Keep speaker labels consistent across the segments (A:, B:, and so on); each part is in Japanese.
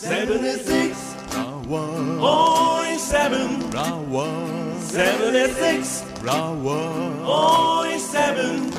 A: 76 0.7 76 0.7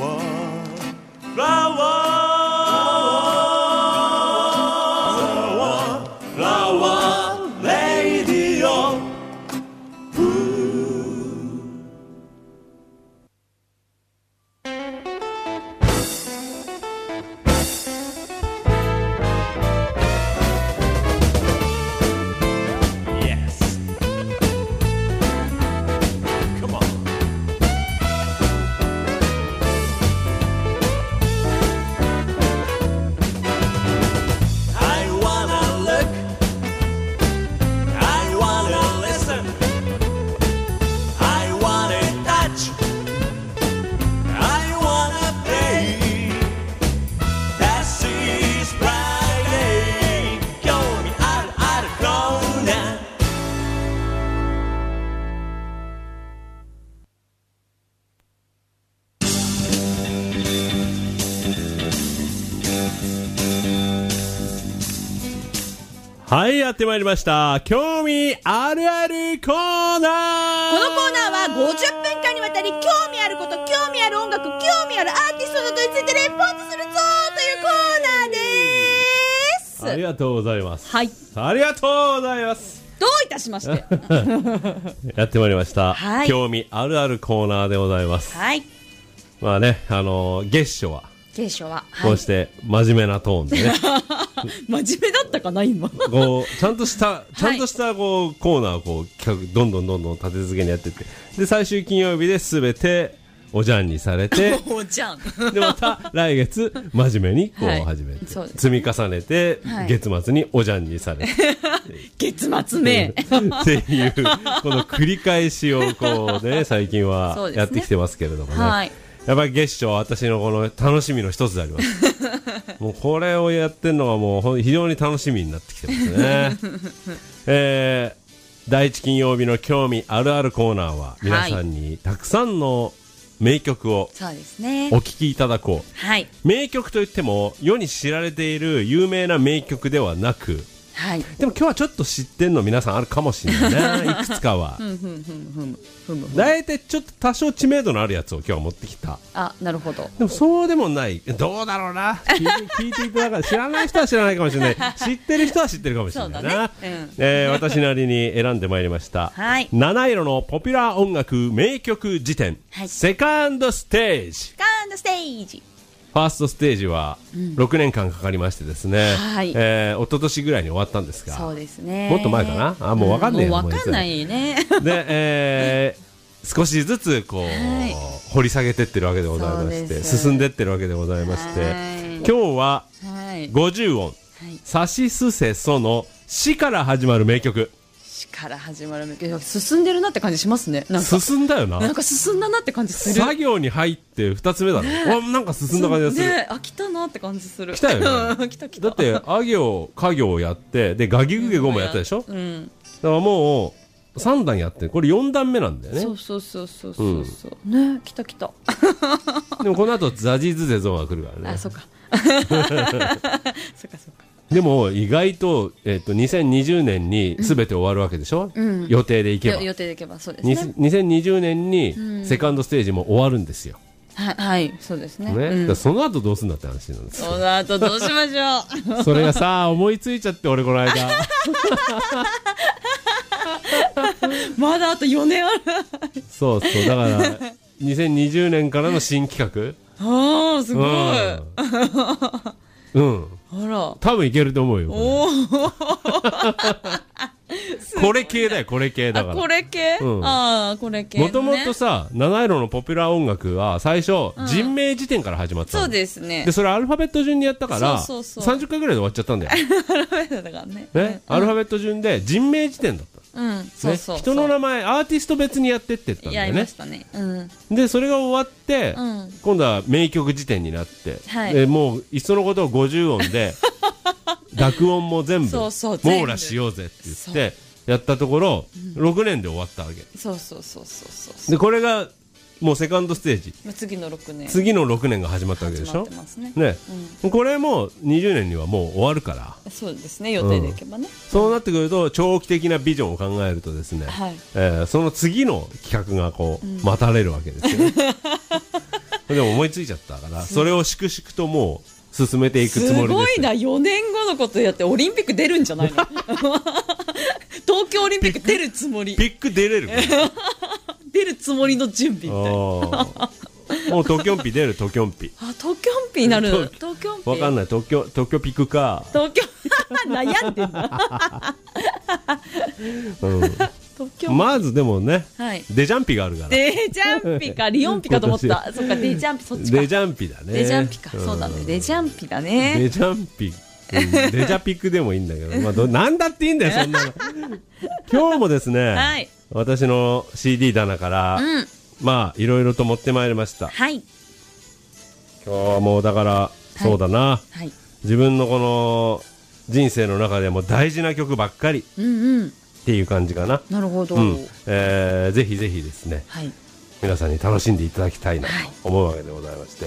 A: はい、やってまいりました。興味あるあるコーナー。このコー
B: ナーは50分間にわたり興味あること、興味ある音楽、興味あるアーティストなどについてレポートするぞというコーナーです。
A: ありがとうございます。
B: はい。
A: ありがとうございます。
B: どういたしまして。
A: やってまいりました、
B: はい。興味
A: あるあるコーナーでございます。
B: はい。
A: まあね、月初は。こうして真面目なトーンでね
B: 真面目だったかな今
A: こうちゃんとしたこうコーナーをこう企画どんどん立て続けにやってって、で最終金曜日で全ておじゃんにされて
B: おじゃん
A: でまた来月真面目にこう始めて、積み重ねて、月末におじゃんにされて
B: 月末ね
A: っていうこの繰り返しをこうね最近はやってきてますけれどもね、はい、やっぱり月初は私のこの楽しみの一つでありますもうこれをやってるのがもう非常に楽しみになってきてますね第一金曜日の興味あるあるコーナーは皆さんにたくさんの名曲をお聴きいただこう、
B: はい、
A: 名曲といっても世に知られている有名な名曲ではなく、
B: はい、
A: でも今日はちょっと知ってんの皆さんあるかもしれないねいくつかはだいたいちょっと多少知名度のあるやつを今日は持ってきた。
B: あ、なるほど。
A: でもそうでもない、どうだろうな聞いていただから知らない人は知らないかもしれない知ってる人は知ってるかもしれないな、私なりに選んでまいりました、
B: はい、
A: 七色のポピュラー音楽名曲辞典、はい、セカンドステージ。
B: セカンドステージ
A: ファーストステージは6年間かかりましてですね、
B: はい、
A: 一昨年ぐらいに終わったんですが、
B: そうですね、
A: もっと前かな、もう分かんない、
B: もう分かんないね
A: で、少しずつこう、はい、掘り下げてってるわけでございまして、進んでってるわけでございまして、はい、今日は50音、はい、さしすせそのしから始まる名曲。
B: から始まるけど進んでるなって感じしますね。なんか
A: 進んだよな。
B: なんか進んだなって感じする。
A: 作業に入って2つ目だね。なんか進んだ感じがする。
B: ね、来たなって感じする。
A: 来たよね。
B: 来た。
A: だってあ行家行をやってでガギグゲゴもやったでしょ。だからもう3段やってこれ4段目なんだよね。
B: そう、ね、来た
A: でもこの後ザジズゼゾンが来るからね。
B: あ、そっか
A: でも意外と、2020年に全て終わるわけでしょ、予定でいけば
B: そうですね。
A: 2020年にセカンドステージも終わるんですよ、
B: はい、そうですね。
A: その後どうすんだって話なんですよ。
B: その後どうしましょ
A: うそれがさ思いついちゃって俺この間
B: まだあと4年ある
A: そうだから2020年からの新企画
B: あーすごいあら
A: 多分いけると思うよ。これ系だよ、これ系だから。
B: これ系、これ系、ね、
A: もともとさ七色のポピュラー音楽は最初、人名辞典から始まったの。
B: そうですね。
A: でそれアルファベット順にやったから30回ぐらいで終わっちゃったんだよ。
B: アルファベットだからね、
A: アルファベット順で人名辞典だった。人の名前アーティスト別にやってってったんだよね。
B: やりましたね、
A: でそれが終わって、今度は名曲辞典になって、でもういっそのことを50音で濁音も全部網羅しようぜって言ってやったところ、6年で終わったわけ。
B: そう
A: でこれがもうセカンドステージ、
B: 次の6
A: 年が始まったわけでしょ。
B: 始まってますね。
A: これも20年にはもう終わるから。
B: そうですね、予定でいけばね。
A: そうなってくると長期的なビジョンを考えるとですね、その次の企画がこう待たれるわけですよね。でも思いついちゃったから、それを粛々ともう進めていくつもりです。
B: すごいな、4年後のことやってオリンピック出るんじゃないの？東京オリンピック出るつもり。
A: ピック出れる
B: 出るつもりの準備みたいな。
A: もう東京ピ出る、東京ピ。
B: 東京ピになる。東京ピ。
A: わかんない、東京ピックか。
B: 東京悩んでんな。
A: まずでもね、デジャンピがあるから。
B: デジャンピか、リオンピかと思った。そっか、デジャンピ、そっちか。
A: デジャンピだね。
B: デジャンピか、そうだね、デジャンピだね。
A: デジャンピ、デジャピックでもいいんだけど、なんだっていいんだよ、そんなの。今日もですね、私の CD 棚から、まあいろいろと持ってまいりました。今日はもうだから、そうだな、自分のこの人生の中でも大事な曲ばっかりっていう感じかな。
B: なるほど。
A: ぜひぜひですね、皆さんに楽しんでいただきたいなと思うわけでございまして、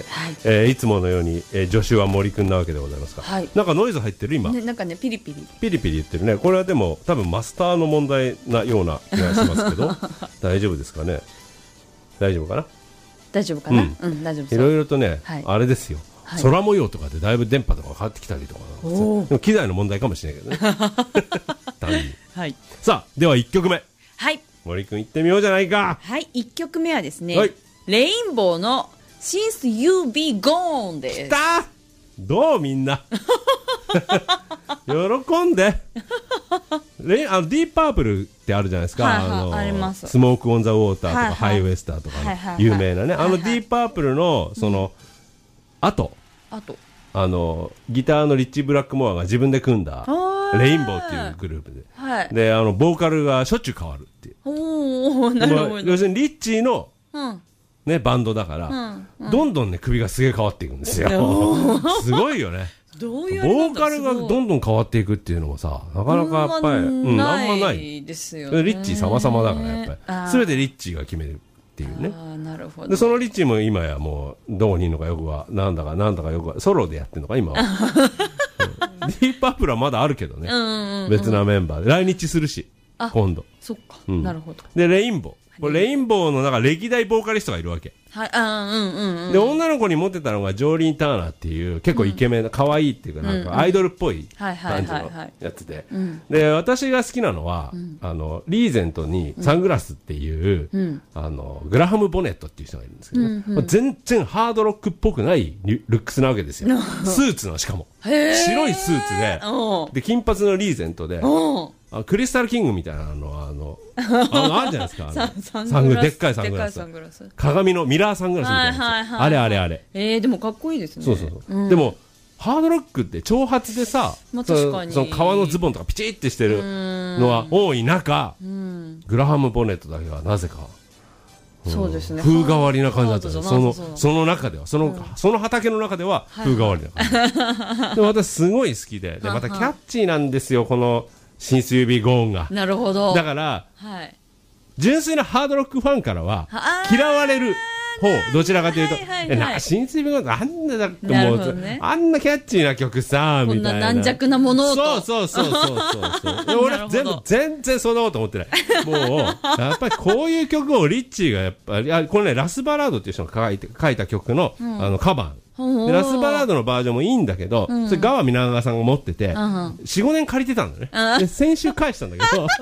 A: いつものように助手は森くんなわけでございますが、なんかノイズ入ってる今。
B: なんかね、ピリピ
A: リ言ってるね。これはでも多分マスターの問題なような気がしますけど、大丈夫ですかね。大丈夫かな。
B: 大丈夫かな。大丈夫。
A: いろいろとね、あれですよ。空模様とかでだいぶ電波とか変わってきたりとか、でも機材の問題かもしれないけどね。単に。さあ、では1曲目。森くん行ってみようじゃないか。
B: 1曲目はですね、レインボーの Since You Be Gone です。
A: きた。どうみんな。喜んで。ディープパープルってあるじゃないですか。
B: あります。
A: スモークオンザウォーターとかハイウエスターとか有名なね。ディープパープルのその後、ギターのリッチー・ブラックモアが自分で組んだレインボーっていうグループで、でボーカルがしょっちゅう変わるっていう。
B: なるほど。
A: 要するにリッチーのねバンドだから、どんどんね首がすげえ変わっていくんですよ。すごいよね。ボーカルがどんどん変わっていくっていうのもさ、なかなかやっぱりあんまないですよね。リッチー様々だからやっぱり全てリッチーが決めるっていうね。でそのリッチーも今やもうどこにいるのかよくはなんだかよくはソロでやってるのか今は。ディープパープルはまだあるけどね、別なメンバーで来日するし今度。
B: そっか、なるほど。
A: でレインボー、これレインボーのなんか歴代ボーカリストがいるわけ。で女の子に持ってたのがジョーリン・ターナーっていう結構イケメンな可愛いっていうかなんかアイドルっぽい感じのやつで、で私が好きなのはリーゼントにサングラスっていうグラハム・ボネットっていう人がいるんですけど、全然ハードロックっぽくないルックスなわけですよ。スーツのしかも白いスーツで金髪のリーゼントでクリスタルキングみたいなのあるじゃないですか。でっかいサングラス。鏡のミラーサングラスみたいな。あれ。
B: でもかっこいいですね。
A: そう。でも、ハードロックって長髪でさ、その革のズボンとかピチッてしてるのは多い中、グラハム・ボネットだけはなぜか、
B: そうですね。
A: 風変わりな感じだったんですよ。その中では、その畑の中では風変わりな感じ。で、私すごい好きで、またキャッチーなんですよ、この、Since You Be Goneが。
B: なるほど。
A: だから、純粋なハードロックファンからは嫌われる方、どちらかというと、Since You Be Goneってあんなキャッチーな曲さ、みたいな。
B: こんな軟弱なものをと。
A: そう。俺全然そんなこと思ってない。もう、やっぱりこういう曲をリッチーがやっぱり、これね、ラスバラードっていう人が書いた曲のカバー。でラスバラードのバージョンもいいんだけど、それ川皆川さんが持ってて、4、5年借りてたんだね。で先週返したんだけど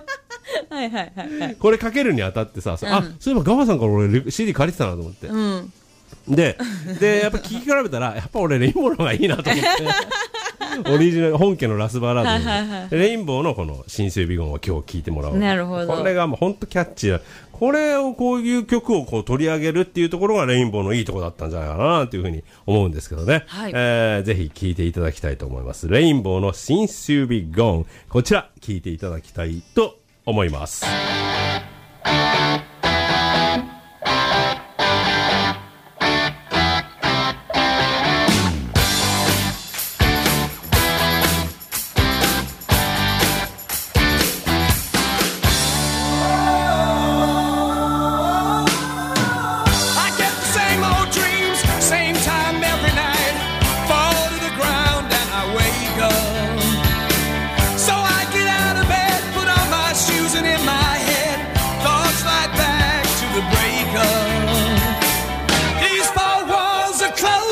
A: これかけるにあたってさ、そういえば川さんから俺 CD 借りてたなと思って、でやっぱ聴き比べたらやっぱ俺レインボーの方がいいなと思ってオリジナル本家のラスバラードレインボーのこの新生ビゴンを今日聴いてもらおう。
B: なるほど。
A: これがもう本当キャッチーな、これをこういう曲をこう取り上げるっていうところがレインボーのいいところだったんじゃないかなというふうに思うんですけどね、ぜひ聴いていただきたいと思います。レインボーの Since You Be Gone、 こちら聴いていただきたいと思います。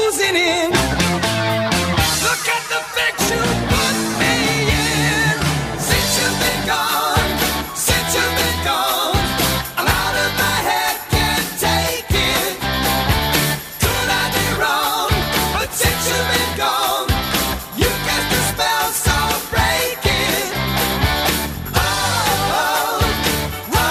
C: closing in. Look at the fix you put me in. Since you've been gone, since you've been gone, I'm out of my head, can't take it. Could I be wrong? But since you've been gone, you cast a spell so breaking. Oh, oh, oh,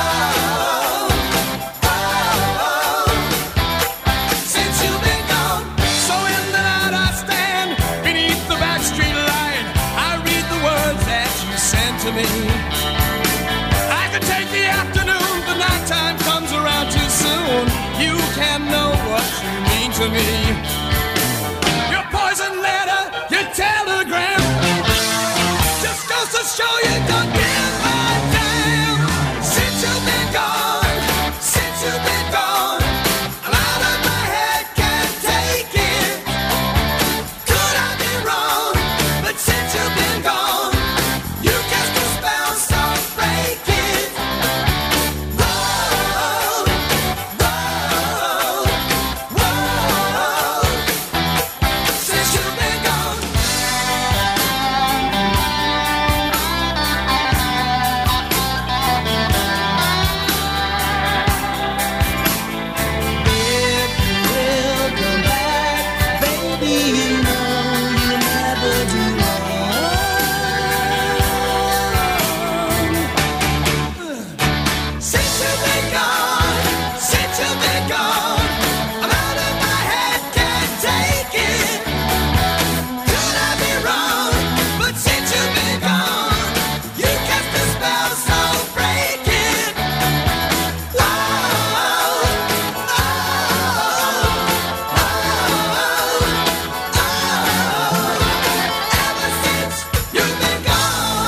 C: oh. Since you've been gone, so in the night I stand beneath the back street light. I read the words that you sent to me. I could take the afternoon, the nighttime comes around too soon. You can't know what you mean to me. Your poison letter, your telegram, just goes to show you don't give a damn. Since you've been gone, since you've been gone, I'm out of my head, can't take it. Could I be wrong? But since you've been gone, you cast a spell so breaking. Whoa, whoa, whoa. Since you've been gone. If you will come back, baby, you know you never do wrong. Since you've been gone, since you've been gone, I'm out of my head, can't take it. Could I be wrong? But since you've been gone, you cast a spell so breaking. Oh, ever since you've been gone.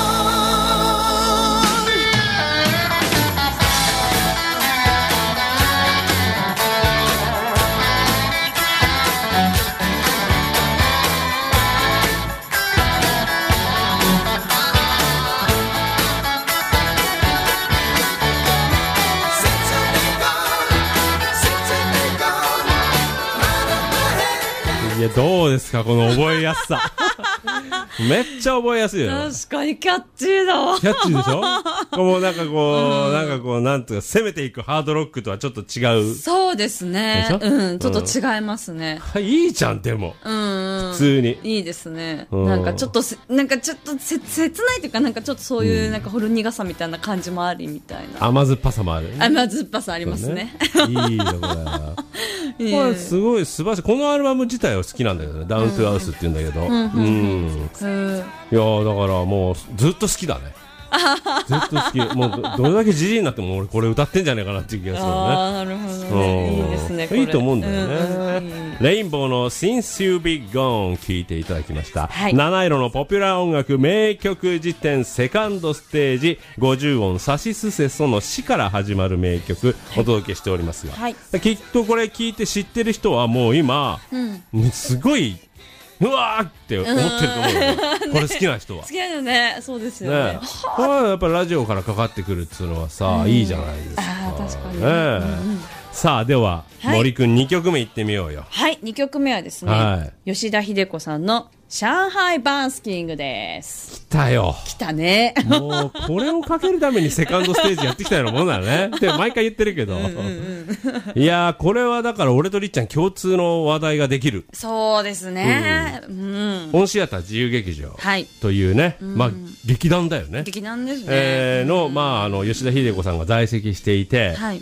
C: Since you've been gone, since you've been gone, I'm out of my head.
A: いや、どうですかこの覚えやすさ。めっちゃ覚えやすいよ。
B: 確かにキャッチーだわ。
A: キャッチーでしょもうなんかこう、なんかこう、なんていうか、攻めていくハードロックとはちょっと違う。
B: そうですね。
A: でしょ
B: うん、ちょっと違いますね。
A: いいじゃん、でも。普通に。
B: いいですね。
A: うん
B: なんかちょっと切ないというか、なんかちょっとそういうなんかほろ苦さみたいな感じもありみたいな。
A: 甘酸っぱさもある。
B: 甘酸っぱさありますね。
A: いいよ、これ。これすごい素晴らしい。このアルバム自体は好きなんだけどね。ダウントゥアウスって言うんだけど。いやー、だからもうずっと好きだね。ずっと好き。もうどれだけじじいになっても俺これ歌ってんじゃねえかなっていう気がするよね。
B: ああ、なるほどね。いいですね。これ
A: いいと思うんだよね。レインボーの Since You Be Gone 聴いていただきました。
B: はい
A: 七色のポピュラー音楽名曲辞典セカンドステージ50音サシスセソの死から始まる名曲お届けしておりますが、
B: はい、
A: きっとこれ聞いて知ってる人はもう今、すごいうわーって思ってると思うよ。これ好きな人は。
B: 好きなよね。そうですよね。
A: これはやっぱラジオからかかってくるっていうのはさ、いいじゃないですか。
B: ああ、確かに。
A: さあ、では、森くん2曲目いってみようよ。
B: はい、2曲目はですね、吉田秀子さんの上海バンスキングです。
A: 来たよ。
B: 来たね。
A: もう、これをかけるためにセカンドステージやってきたようなもんだよね。って毎回言ってるけど。いやー、これはだから俺とりっちゃん共通の話題ができる。
B: そうですね。
A: オンシアター自由劇場というね、まあ、劇団だよね。
B: 劇団ですね。
A: まあ、吉田秀子さんが在籍していて、
B: はい。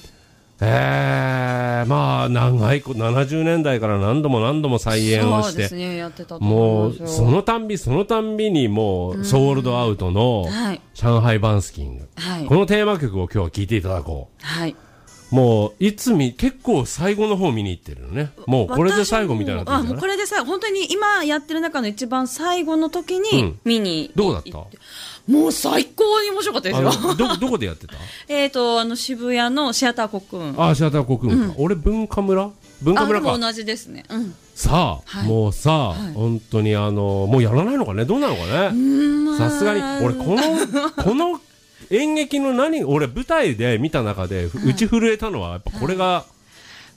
A: まあ、長い、70年代から何度も再演をして、
B: そうですね、やってたと思いますよ。
A: もう、そのたんびにもう、ソールドアウトの、上海バンスキング。はい。このテーマ曲を今日は聴いていただこう。はい。もう、結構最後の方見に行ってるのね。もうこれで最後みたいな時じゃない？
B: もうこれで最後、本当に今やってる中の一番最後の時に見に、
A: どうだった？
B: もう最高に面白かったですよ。
A: どこでやってた？
B: 渋谷のシアターコクーン。
A: あ、シアターコクーンか。俺文化村か。
B: も同じですね。
A: さあ、もうさ、本当にもうやらないのかね？どうなのかね？さすがに、俺この演劇の俺舞台で見た中で打ち震えたのはやっぱこれが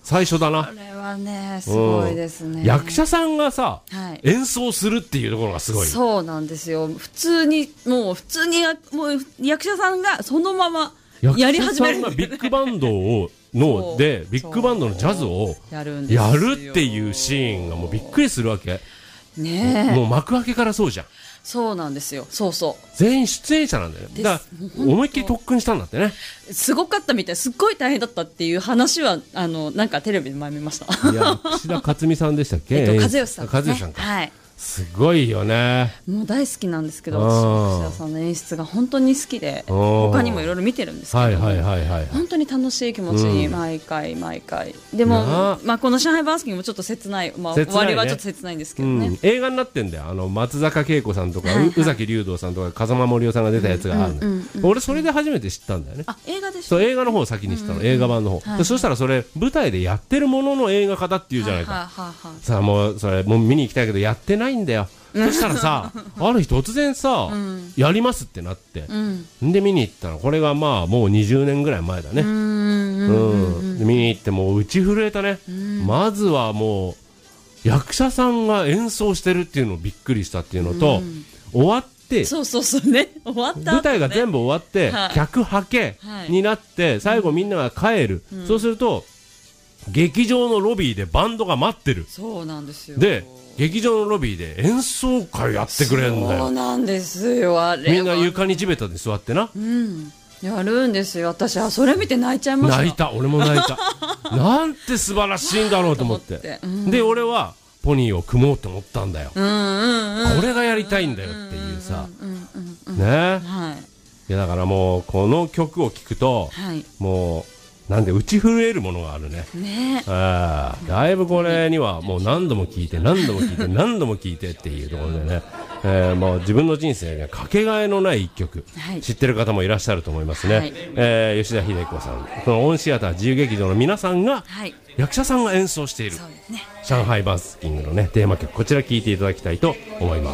A: 最初だな。
B: これはね、すごいですね。
A: 役者さんがさ、演奏するっていうところがすごい。
B: そうなんですよ。普通にもう役者さんがそのままやり始める。
A: 役者さんがビッグバンドをビッグバンドのジャズをやるっていうシーンがもうびっくりするわけ。ね、もう幕開けからそうじゃん。
B: そうなんですよ。そうそう。
A: 全員出演者なんだよ。だから思いっきり特訓したんだってね。
B: すごかったみたい。すっごい大変だったっていう話はなんかテレビで前見ました。
A: いや、岸田克美さんでしたっけ？
B: 和義さん、ね。
A: 和義さんか。
B: はい。
A: すごいよね。
B: もう大好きなんですけど、岸田さんの演出が本当に好きで、他にもいろいろ見てるんですけど、本当に楽しい気持ちに毎回。でも、この上海バースキングもちょっと切ない、終わりはちょっと切ないんですけどね。
A: 映画になってんだよ。松坂慶子さんとか宇崎竜童さんとか風間森夫さんが出たやつがあるの。俺それで初めて知ったんだよね。
B: 映画でしょ。
A: そう、映画の方を先に知ったの。映画版の方。そしたらそれ舞台でやってるものの映画化だっていうじゃないか。さあもうそれもう見に行きたいけどやってないんだよ。そしたらさ、ある日突然さ、やりますってなって、で見に行ったの。これがまあもう20年ぐらい前だね。見に行ってもう打ち震えたね。まずはもう役者さんが演奏してるっていうのをびっくりしたっていうのと、終わって
B: そうね、終わった、
A: 舞台が全部終わって、客はけになって最後みんなが帰る。そうすると劇場のロビーでバンドが待ってる。
B: そうなんですよ。
A: で劇場のロビーで演奏会やってくれるんだよ。
B: そうなんですよ。あれは
A: みんな床に地べたで座ってな、
B: やるんですよ。私はそれ見て泣いちゃいました。
A: 泣いた。俺も泣いた。なんて素晴らしいんだろうと思って、で俺はポニーを組もうと思ったんだよ。これがやりたいんだよっていうさね。いやだからもうこの曲を聴くと、もうなんで打ち震えるものがあるね。だいぶこれにはもう何度も聴いてっていうところでね、もう自分の人生がかけがえのない一曲、知ってる方もいらっしゃると思いますね。吉田秀子さん、このオンシアター自由劇場の皆さんが、役者さんが演奏している、上海バースキングのねテーマ曲、こちら聴いていただきたいと思います。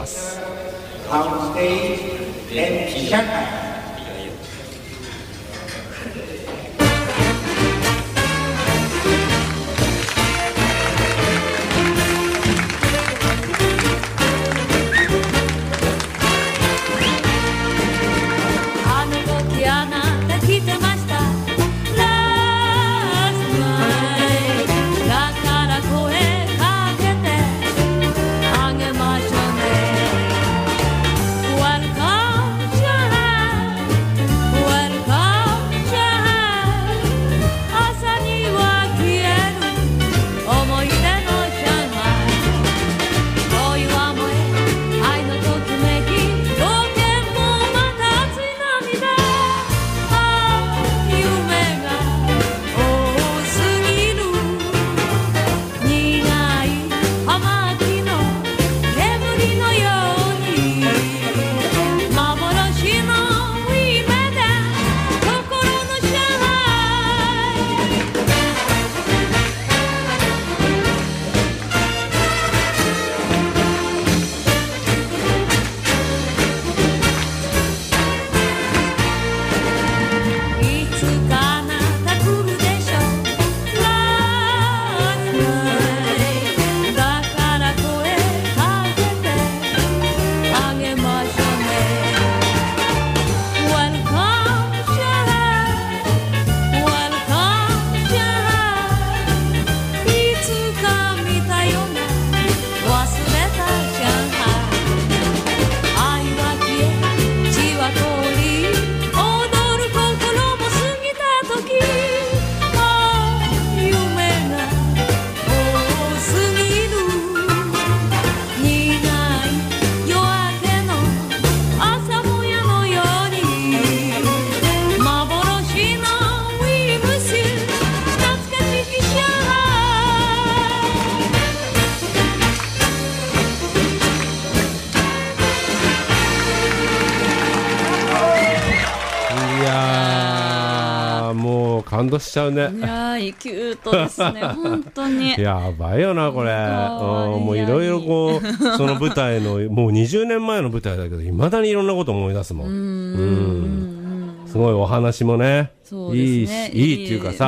A: 感動しちゃうね。
B: いやーキュートですね本当に
A: やばいよなこれ。もういろいろこうその舞台のもう20年前の舞台だけどいまだにいろんなこと思い出すもん。すごいお話もね、いいっていうかさ、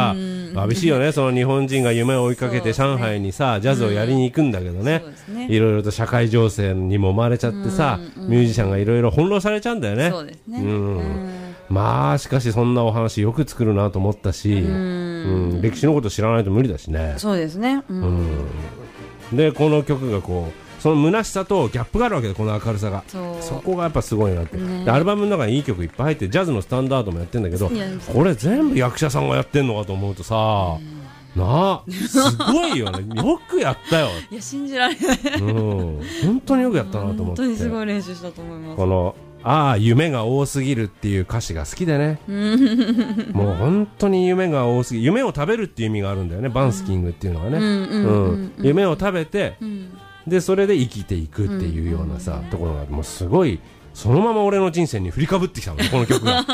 A: 寂しいよね、その日本人が夢を追いかけて上海にさ、ジャズをやりに行くんだけどね、いろいろと社会情勢にも生まれちゃってさ、ミュージシャンがいろいろ翻弄されちゃうんだよね。
B: そうですね。
A: まあしかしそんなお話よく作るなと思ったし、歴史のこと知らないと無理だしね。
B: そうですね。
A: でこの曲がこうその虚しさとギャップがあるわけで、この明るさが、そこがやっぱすごいなって、でアルバムの中にいい曲いっぱい入ってジャズのスタンダードもやってるんだけど、これ全部役者さんがやってんのかと思うとさ、なあすごいよねよくやったよ。
B: いや信じられない、
A: 本当によくやったなと思って、
B: 本当にすごい練習したと思います。
A: この夢が多すぎるっていう歌詞が好きでねもう本当に夢が多すぎ、夢を食べるっていう意味があるんだよね、バンスキングっていうのはね、夢を食べて、でそれで生きていくっていうようなさ、ところがもうすごいそのまま俺の人生に振りかぶってきたのね、この曲が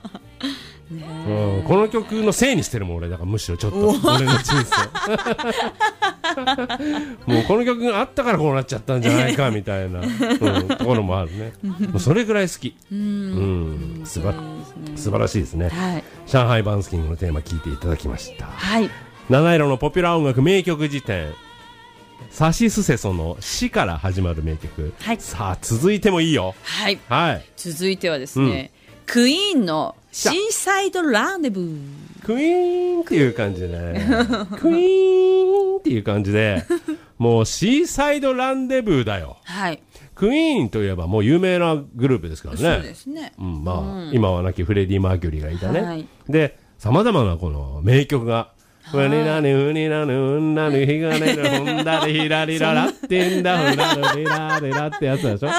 A: この曲のせいにしてるもん俺だから、むしろちょっと俺の人生もうこの曲があったからこうなっちゃったんじゃないかみたいな、ところもあるねもうそれぐらい好き、素晴らしいですね、上海バンスキングのテーマ聴いていただきました。七色のポピュラー音楽名曲辞典、さしすせその死から始まる名曲、さあ続いてもいいよ。
B: 続いてはですね、クイーンのシーサイドランデブー。
A: クイーンっていう感じでねクイーンっていう感じでもうシーサイドランデブーだよ。クイーンといえばもう有名なグループですからね。
B: そうですね、
A: 今は亡きフレディ・マーキュリーがいたね、でさまざまなこの名曲がウニナヌウニナヌウンナヌヒガネルホンダリヒラリララッテンダフラルリラリラってやつでしょ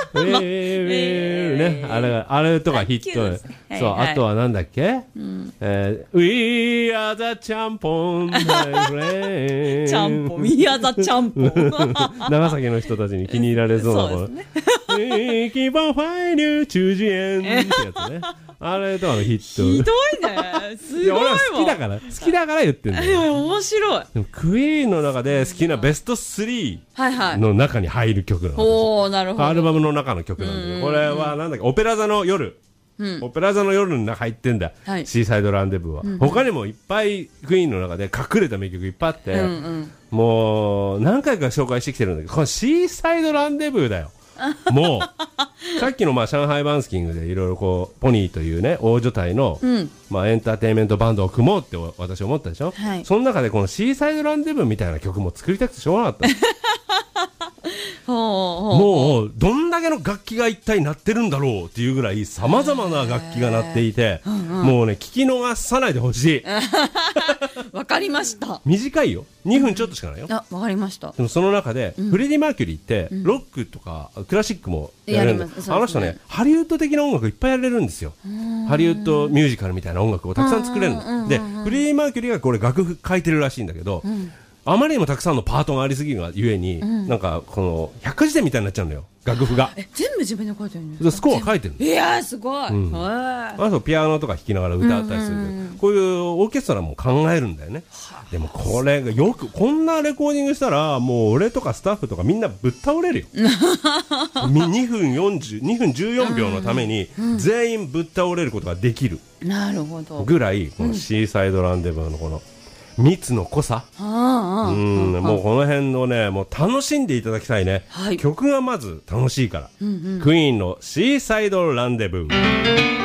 A: ね、あれとかヒット、そう、あとはなんだっけ、We are the champion my friend
B: ちゃんぽん、We are the champion
A: 長崎の人たちに気に入られそうなものWe keep on finding 中耳炎ってやつね、あれとかのヒット。
B: ひどいね、すごいわ。
A: 俺は好きだから言ってんだよ。
B: 面白い。
A: でもクイーンの中で好きなベスト3の中に入る曲なの。
B: なるほど。
A: アルバムの中の曲なんだよ。これはなんだっけ、オペラ座の夜。オペラ座の夜の中入ってんだ、シーサイドランデブーは、他にもいっぱいクイーンの中で隠れた名曲いっぱいあって、もう何回か紹介してきてるんだけど、このシーサイドランデブーだよもうさっきの上海バンスキングでいろいろこうポニーというね大所帯の、エンターテインメントバンドを組もうって私思ったでしょ、その中でこのシーサイドランデブーみたいな曲も作りたくてしょうがなかったもうどんだけの楽器が一体鳴ってるんだろうっていうぐらいさまざまな楽器が鳴っていて、もうね聞き逃さないでほしい
B: わかりました。
A: 短いよ、2分ちょっとしかないよ。
B: わかりました。
A: でもその中で、フレディ・マーキュリーってロックとかクラシックもやれるんだ、あの人ねハリウッド的な音楽いっぱいやれるんですよ。ハリウッドミュージカルみたいな音楽をたくさん作れるので、フレディ・マーキュリーがこれ楽譜書いてるらしいんだけど、あまりにもたくさんのパートがありすぎるがゆえに、なんかこの百科事典みたいになっちゃうんだよ楽譜が。
B: 全部自分で書いてるんですか？
A: スコア書いてるの。
B: いやーすごい、
A: あとピアノとか弾きながら歌ったりする、こういうオーケストラも考えるんだよね。でもこれがよくこんなレコーディングしたらもう俺とかスタッフとかみんなぶっ倒れるよ2分14秒のために全員ぶっ倒れることができるぐらい、このシーサイドランデブーのこの蜜の濃さ、もうこの辺のねもう楽しんでいただきたいね、曲がまず楽しいから、クイーンのシーサイドランデブー。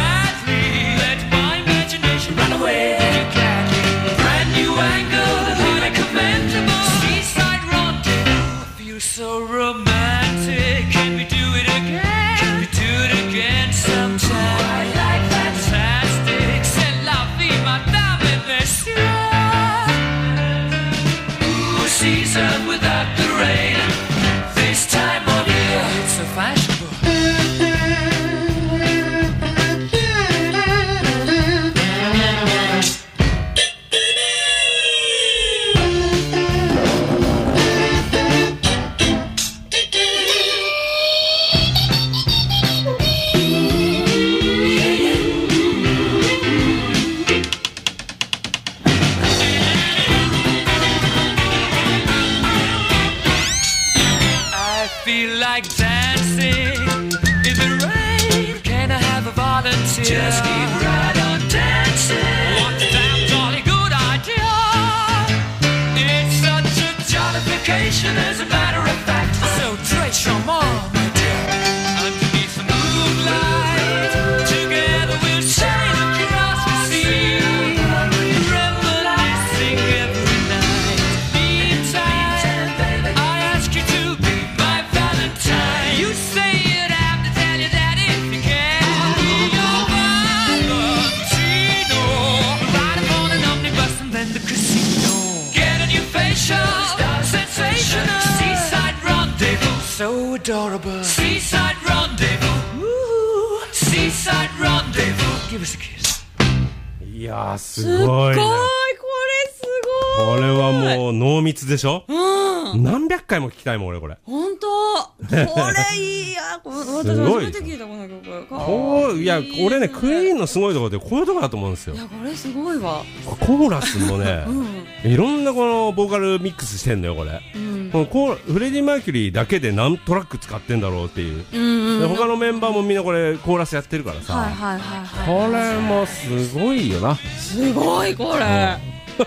C: Brand new angle Just keep right on dancing. What a damn jolly good idea. It's such a jollification, as a matter of fact. So trace your mom, my dear. Underneath the moonlight, together we'll sail across the sea, reminiscing every night. Meantime, I ask you to be my Valentine. You say you'd have to tell your daddy if you can. Be your Valentino. Ride upon an omnibus and then the casino. Get a new facial, sensational. Seaside rendezvous, so adorable. Seaside rendezvous, woo. Seaside rendezvous. Give us a kiss.
A: いやーすごいね。
B: これすごい。
A: これはもう濃密でしょ。何百回も聞きたいもん俺これ。
B: 本当。これいいや。私初めて聞いたこの曲。
A: こういや俺ねクイーンのすごいところってこういうところだと思うんですよ。
B: いやこれすごいわ。
A: コーラスもね、いろんなこのボーカルミックスしてんのよこれ。このフレディ・マーキュリーだけで何トラック使ってんだろうっていう。で他のメンバーもみんなこれコーラスやってるからさ。これもすごいよな。
B: すごいこれ。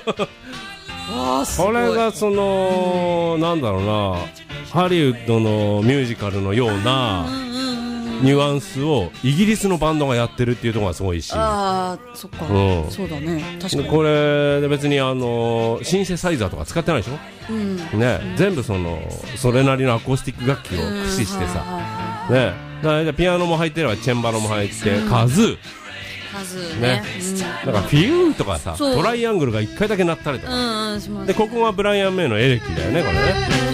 A: これがそのなんだろうなハリウッドのミュージカルのようなニュアンスをイギリスのバンドがやってるっていうところがすごいし、
B: ああそっか、そうだね確かに。こ
A: れで別にシンセサイザーとか使ってないでしょ、ね、全部それなりのアコースティック楽器を駆使してさ、ね、だからピアノも入ってればチェンバロも入ってカズーね、なんかフィューとかさトライアングルが1回だけ鳴ったりとか、でここがブライアン・メイのエレキだよねこれね。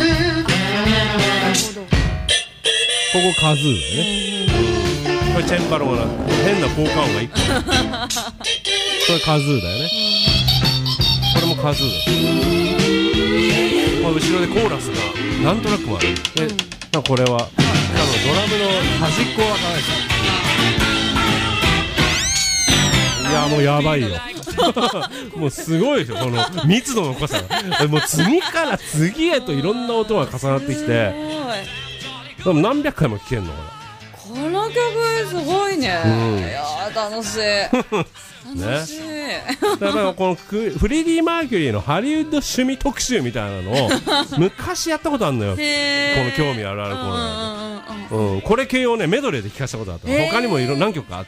A: ここカズーだよね、これチェンバロが変な効果音が1個これカズーだよね、これもカズーだ、これ後ろでコーラスが何トラックもあるで、これは多分ドラムの端っこはかないですよ。いやもうやばいよもうすごいでしょこの密度の濃さがもう次から次へといろんな音が重なってきて、でも何百回も聴けんのこ
B: の曲すごいね、いや楽しい楽しい、
A: だからこのフレディ・マーキュリーのハリウッド趣味特集みたいなのを昔やったことあるのよこの興味ある頃、これ系をねメドレーで聴かせたことあった、他にも何曲かあって、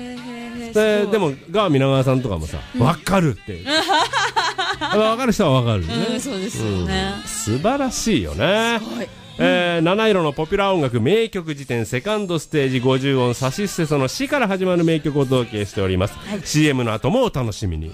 A: でもガー皆川さんとかもさ分かるって分かる人は分かるね、
B: そうですよね、
A: 素晴らしいよね。七色のポピュラー音楽名曲辞典セカンドステージ50音サシスセソの死から始まる名曲をお届けしております、CM の後もお楽しみに。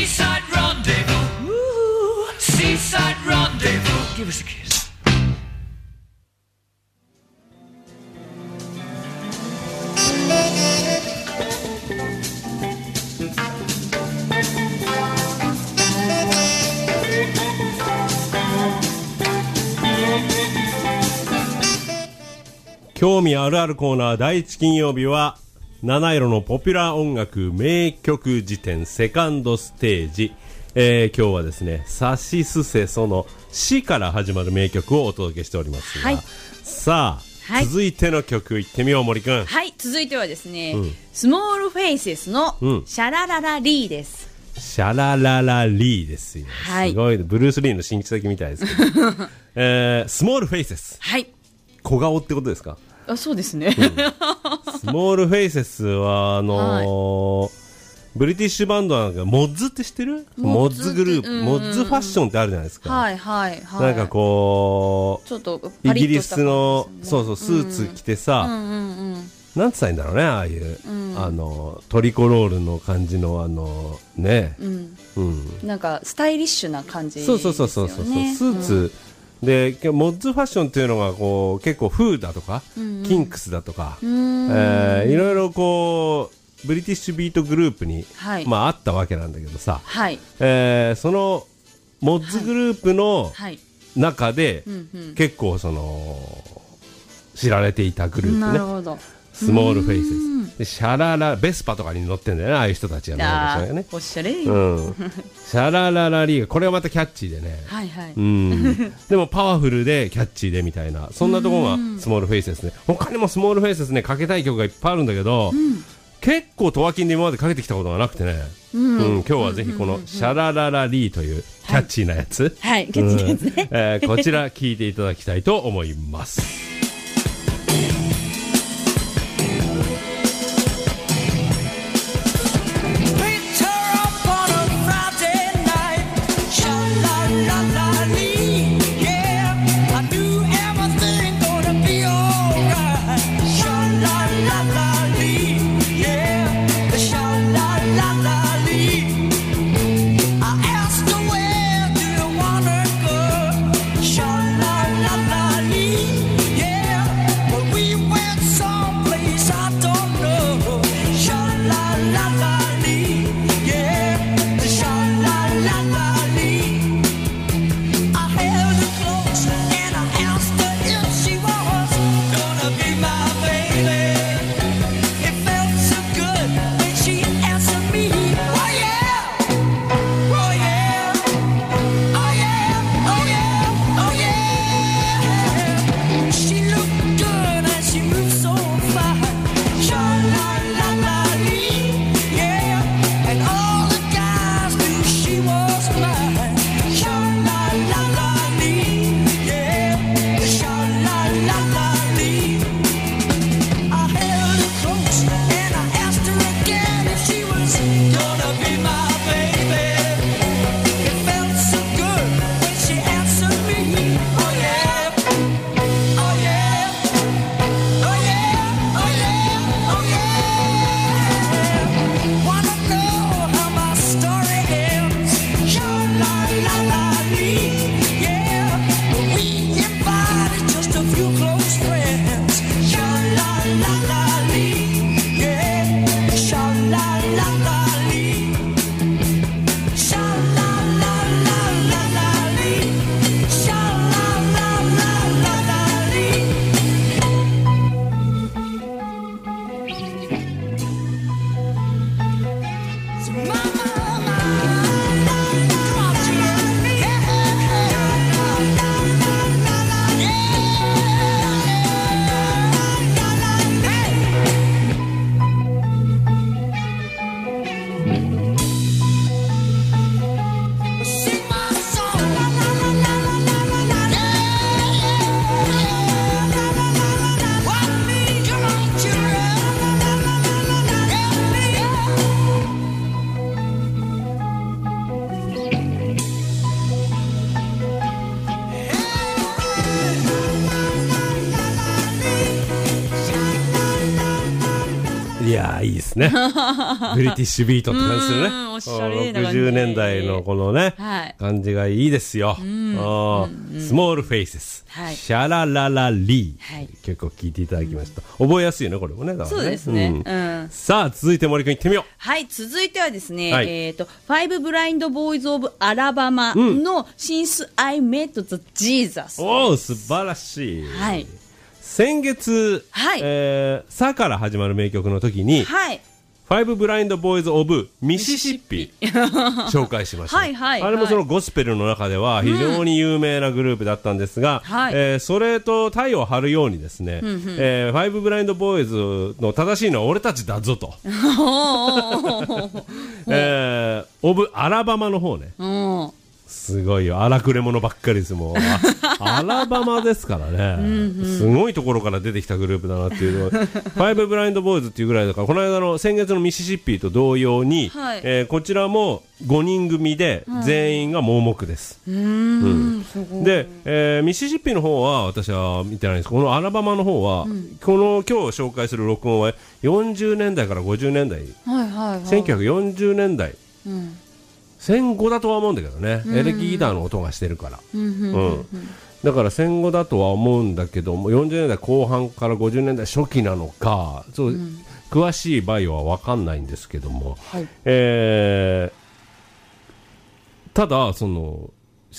A: 興味あるあるコーナー第1金曜日は七色のポピュラー音楽名曲辞典セカンドステージ、今日はですねサシスセソの死から始まる名曲をお届けしておりますが、さあ、続いての曲いってみよう森くん。
B: はい、続いてはですね、スモールフェイセスのシャラララリーです、
A: シャラララリーですよ、すごいブルース・リーの新規先みたいですけど、スモールフェイセス、小顔ってことですか。
B: あ、そうですね、
A: スモールフェイセスはブリティッシュバンドなんかモッズって知ってる？モッズグループ、モッズファッションってあるじゃないですか。なんかこう
B: ちょっと
A: イギリスのそうそうスーツ着てさ、なんて言ったらいいんだろうね、ああいうトリコロールの感じのね、
B: なんかスタイリッシュな感じですよね。
A: そうスーツでモッズファッションっていうのがこう結構フーだとか、キンクスだとか、いろいろこうブリティッシュビートグループに、あったわけなんだけどさ、そのモッズグループの中で、結構知られていたグループね。
B: なるほど。
A: スモールフェイセスでシャララベスパとかに乗ってんだよね、ああいう人たちがね。
B: おしゃれ、
A: シャラララリーがこれはまたキャッチーでね、でもパワフルでキャッチーでみたいな、そんなところがスモールフェイセスね。他にもスモールフェイセスねかけたい曲がいっぱいあるんだけど、 結構トワキンで今までかけてきたことがなくてね、今日はぜひこのシャラララリーというキャッチーなやつ、
B: はい、キャッチーなやつね、
A: こちら聞いていただきたいと思います。いやーいいですねブリティッシュビートって感じするね。
B: おしゃれな感じ。
A: 60年代のこのね、
B: はい、
A: 感じがいいですよ。スモールフェイセス、はい、シャラララリー、はい、結構聞いていただきました。覚えやすいよねこれもね。だからね、
B: そうですね、
A: さあ続いて森くん行ってみよう。
B: はい、続いてはですね、はい、Five Blind Boys of Alabama の Since I Met the Jesus。
A: おー素晴らしい。
B: はい、
A: 先月、はいさから始まる名曲の時に、はい、ファイブブラインドボーイズオブミシシッピ紹介しました。
B: はいはい、
A: あれもそのゴスペルの中では非常に有名なグループだったんですが、それと体を張るようにですね、ファイブブラインドボーイズの正しいのは俺たちだぞとオブアラバマの方ね。すごいよ、荒くれ者ばっかりですもうアラバマですからねすごいところから出てきたグループだなっていうのファイブブラインドボーイズっていうぐらいだから、この間の先月のミシシッピと同様に、はい、こちらも5人組で全員が盲目です、で、ミシシッピの方は私は見てないんですけど、このアラバマの方は、この今日紹介する録音は40年代から50年代、1940年代、戦後だとは思うんだけどね、エレキギターの音がしてるから、だから戦後だとは思うんだけども、40年代後半から50年代初期なのか、そう、詳しいバイオは分かんないんですけども、はい、ただその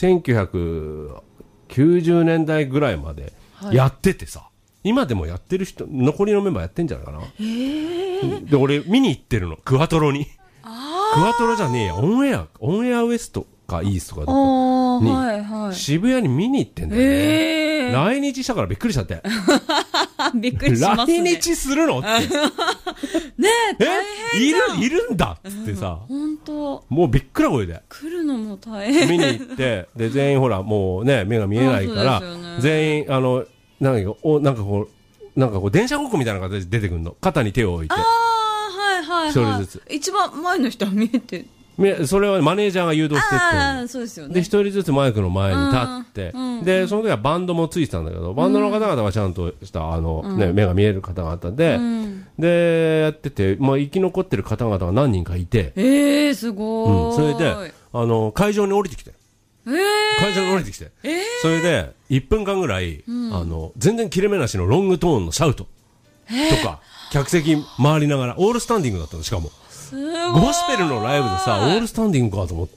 A: 1990年代ぐらいまでやっててさ、今でもやってる人、残りのメンバーやってんじゃないかな。で俺見に行ってるの、クワトロに。クワトロじゃねえや、オンエアウエストかイーストかどこに、渋谷に見に行ってんだよね。来日したからびっくりしちゃってびっくりしますね。来日するのって
B: ねえ、大変だ。
A: いるんだっつってさ、
B: 本当。
A: もうびっくら声で。
B: 来るのも大変。
A: 見に行って、で、全員ほら、もうね、目が見えないから、全員、なんかこう、電車ごっこみたいな形で出てくるの。肩に手を置いて。
B: はいはいはい。
A: 一人ずつ。
B: 一番前の人は見えて。
A: それはマネージャーが誘導してって。
B: そうですよね。
A: で、一人ずつマイクの前に立って、で、その時はバンドもついてたんだけど、バンドの方々はちゃんとした、目が見える方々で、で、やってて、まあ、生き残ってる方々が何人かいて、
B: すごい。
A: それで、会場に降りてきて。会場に降りてきて。それで、1分間ぐらい、全然切れ目なしのロングトーンのシャウトとか、客席回りながら、オールスタンディングだったの、しかも。ゴスペルのライブでさ、オールスタンディングかと思って。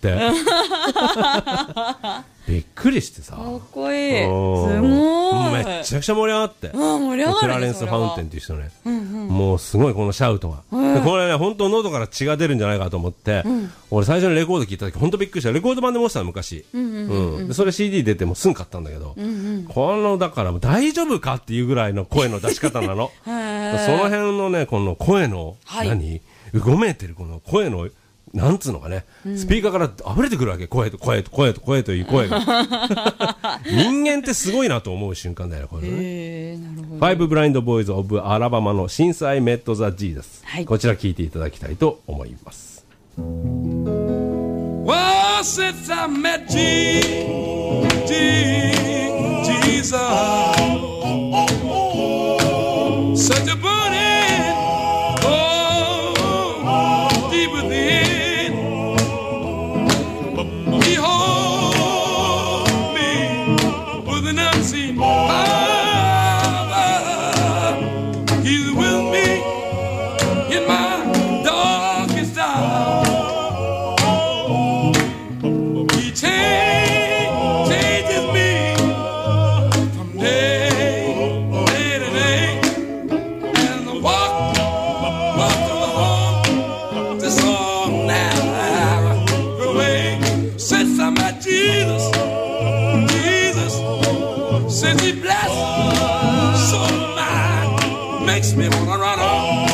A: びっくりしてさ。
B: かっこいい。すごい。
A: めちゃくちゃ盛り上がって。
B: 盛り上がる。
A: クラレンス・ファウンテンっていう人ね。もうすごいこのシャウトが。これね、本当喉から血が出るんじゃないかと思って、俺最初にレコード聞いた時、本当びっくりした。レコード版で持ってたの、昔。それ CD 出てもすぐ買ったんだけど、この、だから大丈夫かっていうぐらいの声の出し方なの。その辺のね、この声の、うごめいてるこの声の、なんつうのかね、スピーカーから溢れてくるわけ、声という声が。人間ってすごいなと思う瞬間だよ、これね。Five Blind Boys of Alabama の Since I Met the Jesus、こちら聞いていただきたいと思います。
C: Well, since I met Jesus, such a burning, deep within, He holds me with an unseen power. He's with me in my darkest hour. He changes me from day to day, and I walk along this long narrow way. Since I met Jesus, since He blessed soul of mine, makes me wanna run on.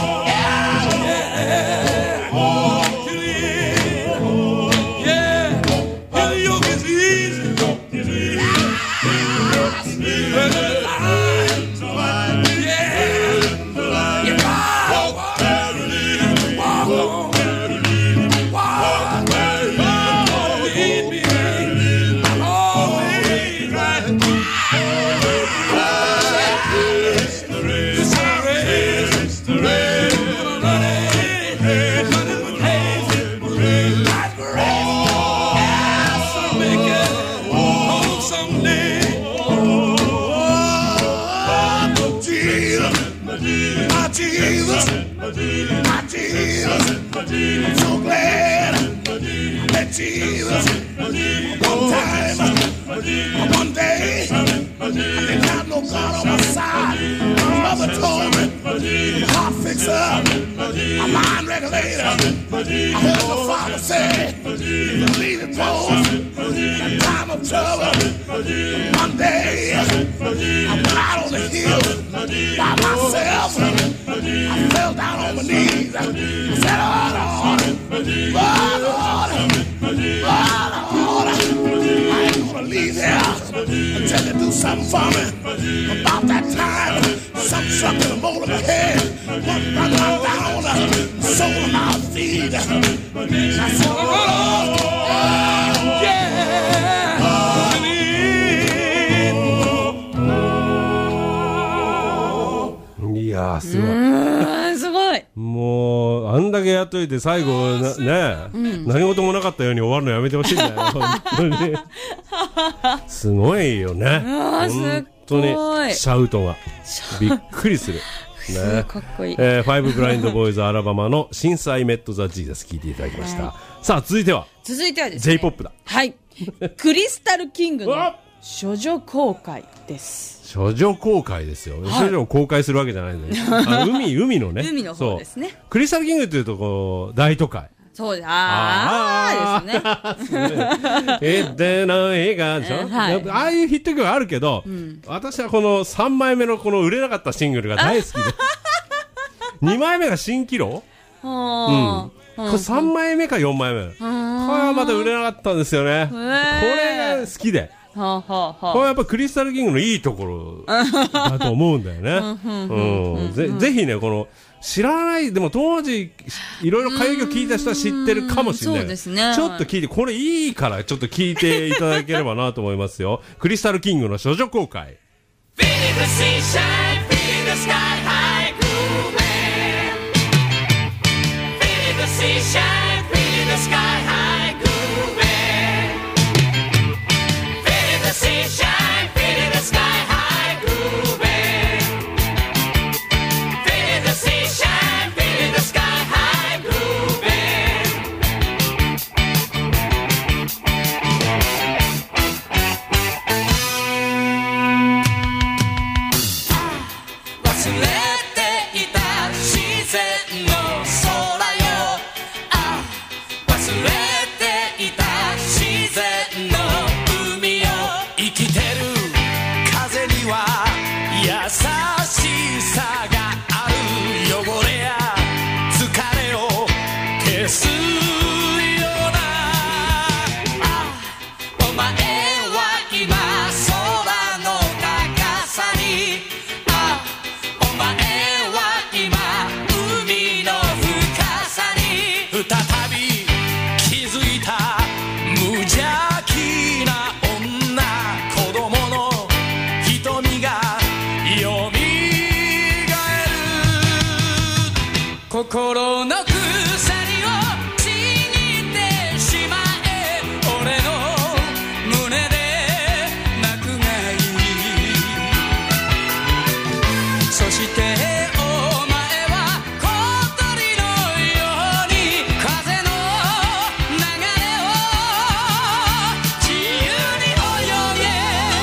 C: I'm so glad that Jesus, one time, one day, didn't have no God on my side. Mother told me, heart fixer, a mind regulator. I heard the Father say, leave it close in time of trouble. One day, I went out on the hill by myself. I fell down on my knees. I said, oh Lord, I ain't gonna leave here until you do something for me. About that time, something struck in the mold of my head. One run down the sole of my feet. I said, oh yeah.
A: いやー、すごい。
B: すごい。
A: もう、あんだけやっといて最後、何事もなかったように終わるのやめてほしいんだよ。本当に。すごいよね。本当に、シャウトが。びっくりする。ね、
B: かっこいい。
A: Five Blind Boys Alabama の Since I Met the Jesus 聞いていただきました。さあ、続いては
B: ですね。
A: J-POP だ。
B: はい。クリスタルキングの処女公開です。
A: 処女公開ですよ。処女を公開するわけじゃないんだよ。海のね。
B: 海の方ですね。
A: クリスタルキングっていうと、こう、大都会。
B: そうです。ですね。
A: での映画でしょ、ああいうヒット曲あるけど、私はこの3枚目のこの売れなかったシングルが大好きで。 2枚目が蜃気楼、これ3枚目か4枚目、これはまた売れなかったんですよね。これが好きで、これはやっぱクリスタルキングのいいところだと思うんだよね。ぜひね、この知らない、でも当時いろいろ歌謡曲聞いた人は知ってるかもしれない。そうですね。ちょっと聞いて、これいいからちょっと聞いていただければなと思いますよ。クリスタルキングの処女公開。
C: 心の鎖をちぎってしまえ、俺の胸で泣くがいい。そしてお前は小鳥のように風の流れを自由に泳げ。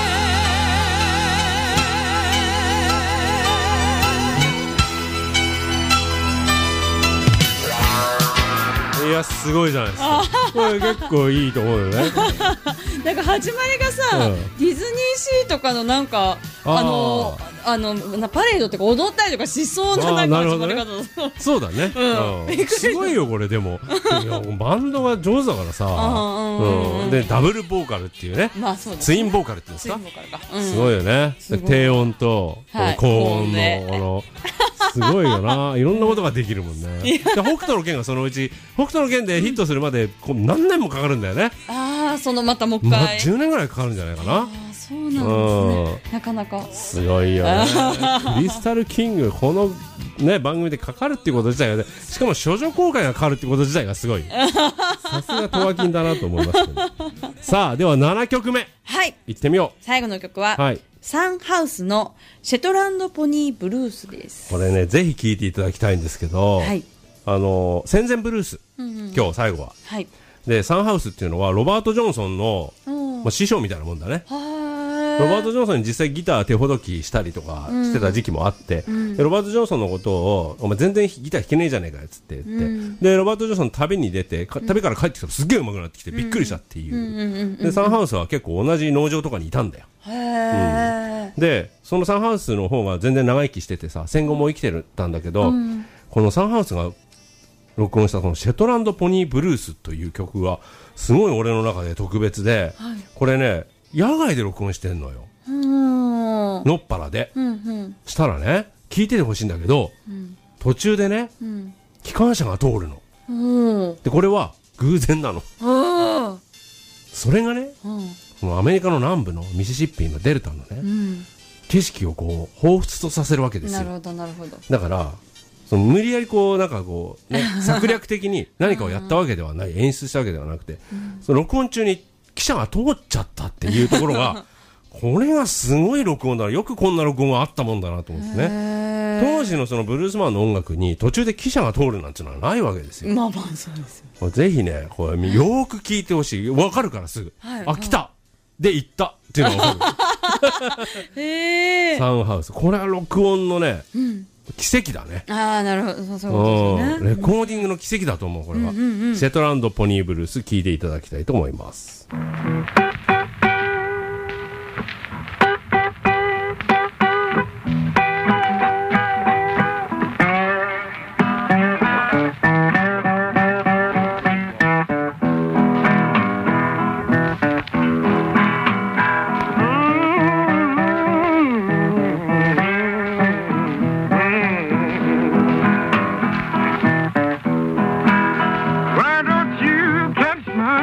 A: いやすごいじゃないですか。これ結構いいと思うよね。
B: なんか始まりがさ、ディズニーシーとかのなんかパレードとか踊ったりとかしそうななんか始まり方だ。
A: そうだね。すごいよこれ。でもバンドが上手だからさ、でダブルボーカルっていうね、ツインボーカルっていうんですか。すごいよね。低音と高音のすごいよな。いろんなことができるもんね。で北斗の拳がそのうち北斗の拳でヒットするまで何年もかかるんだよね。
B: そのまたもう一回
A: 10年ぐらいかかるんじゃないかな。
B: そうなんですね。なかなか
A: すごいよね。クリスタルキングこのね番組でかかるっていうこと自体がね、しかも処女公開がかかるってこと自体がすごい。さすがトワキンだなと思いますけど。さあでは7曲目、いってみよう。
B: 最後の曲は、サンハウスのシェトランドポニーブルースです。
A: これねぜひ聴いていただきたいんですけど、戦前ブルース、今日最後は、でサンハウスっていうのはロバート・ジョンソンの、師匠みたいなもんだね。ロバート・ジョンソンに実際ギター手ほどきしたりとかしてた時期もあって、でロバート・ジョンソンのことをお前全然ギター弾けねえじゃねえかよっつって言って、でロバート・ジョンソン旅に出て旅から帰ってきたらすっげえ上手くなってきてびっくりしたっていう。でサンハウスは結構同じ農場とかにいたんだよ。でそのサンハウスの方が全然長生きしててさ、戦後も生きてたんだけど、このサンハウスが録音したこのシェトランドポニーブルースという曲がすごい俺の中で特別で、これね野外で録音してんのよ。のっぱらで、したらね聞いててほしいんだけど、途中でね、機関車が通るの。でこれは偶然なの。それがね、このアメリカの南部のミシシッピのデルタのね、景色をこう彷彿とさせるわけですよ。
B: なるほどなるほど。
A: だからその無理やりこうなんかこう、ね、策略的に何かをやったわけではない、演出したわけではなくて、その録音中に汽車が通っちゃったっていうところがこれがすごい録音だな、よくこんな録音があったもんだなと思ってね。当時のそのブルースマンの音楽に途中で汽車が通るなんていうのはないわけですよ。
B: そうです
A: よ。ぜひねこれよーく聞いてほしい。わかるからすぐ、来たで行ったっていうのがわかる。サンハウスこれは録音のね、奇跡だね。
B: なるほど。そうですね。
A: レコーディングの奇跡だと思うこれは。シェトランドポニーブルース聞いていただきたいと思います。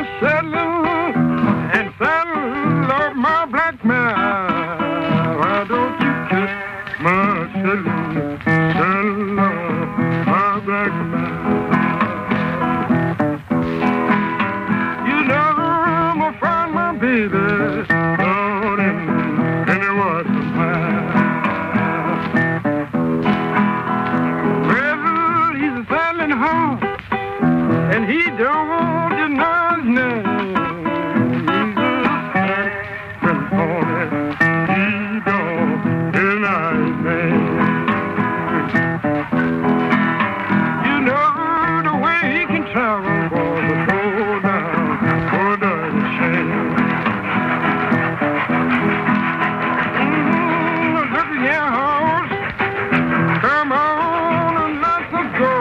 C: saddle and saddle up my black mare. Why don't you kiss my saddle, saddle up my black mare? You know I'm gonna find my baby down in the Washington Pine. Well, he's a saddling horse, and he don't deny his name. He's a saddling pony, he don't deny his name. You know the way he can travel for the go down the shame. Look here, horse, come on and let's go.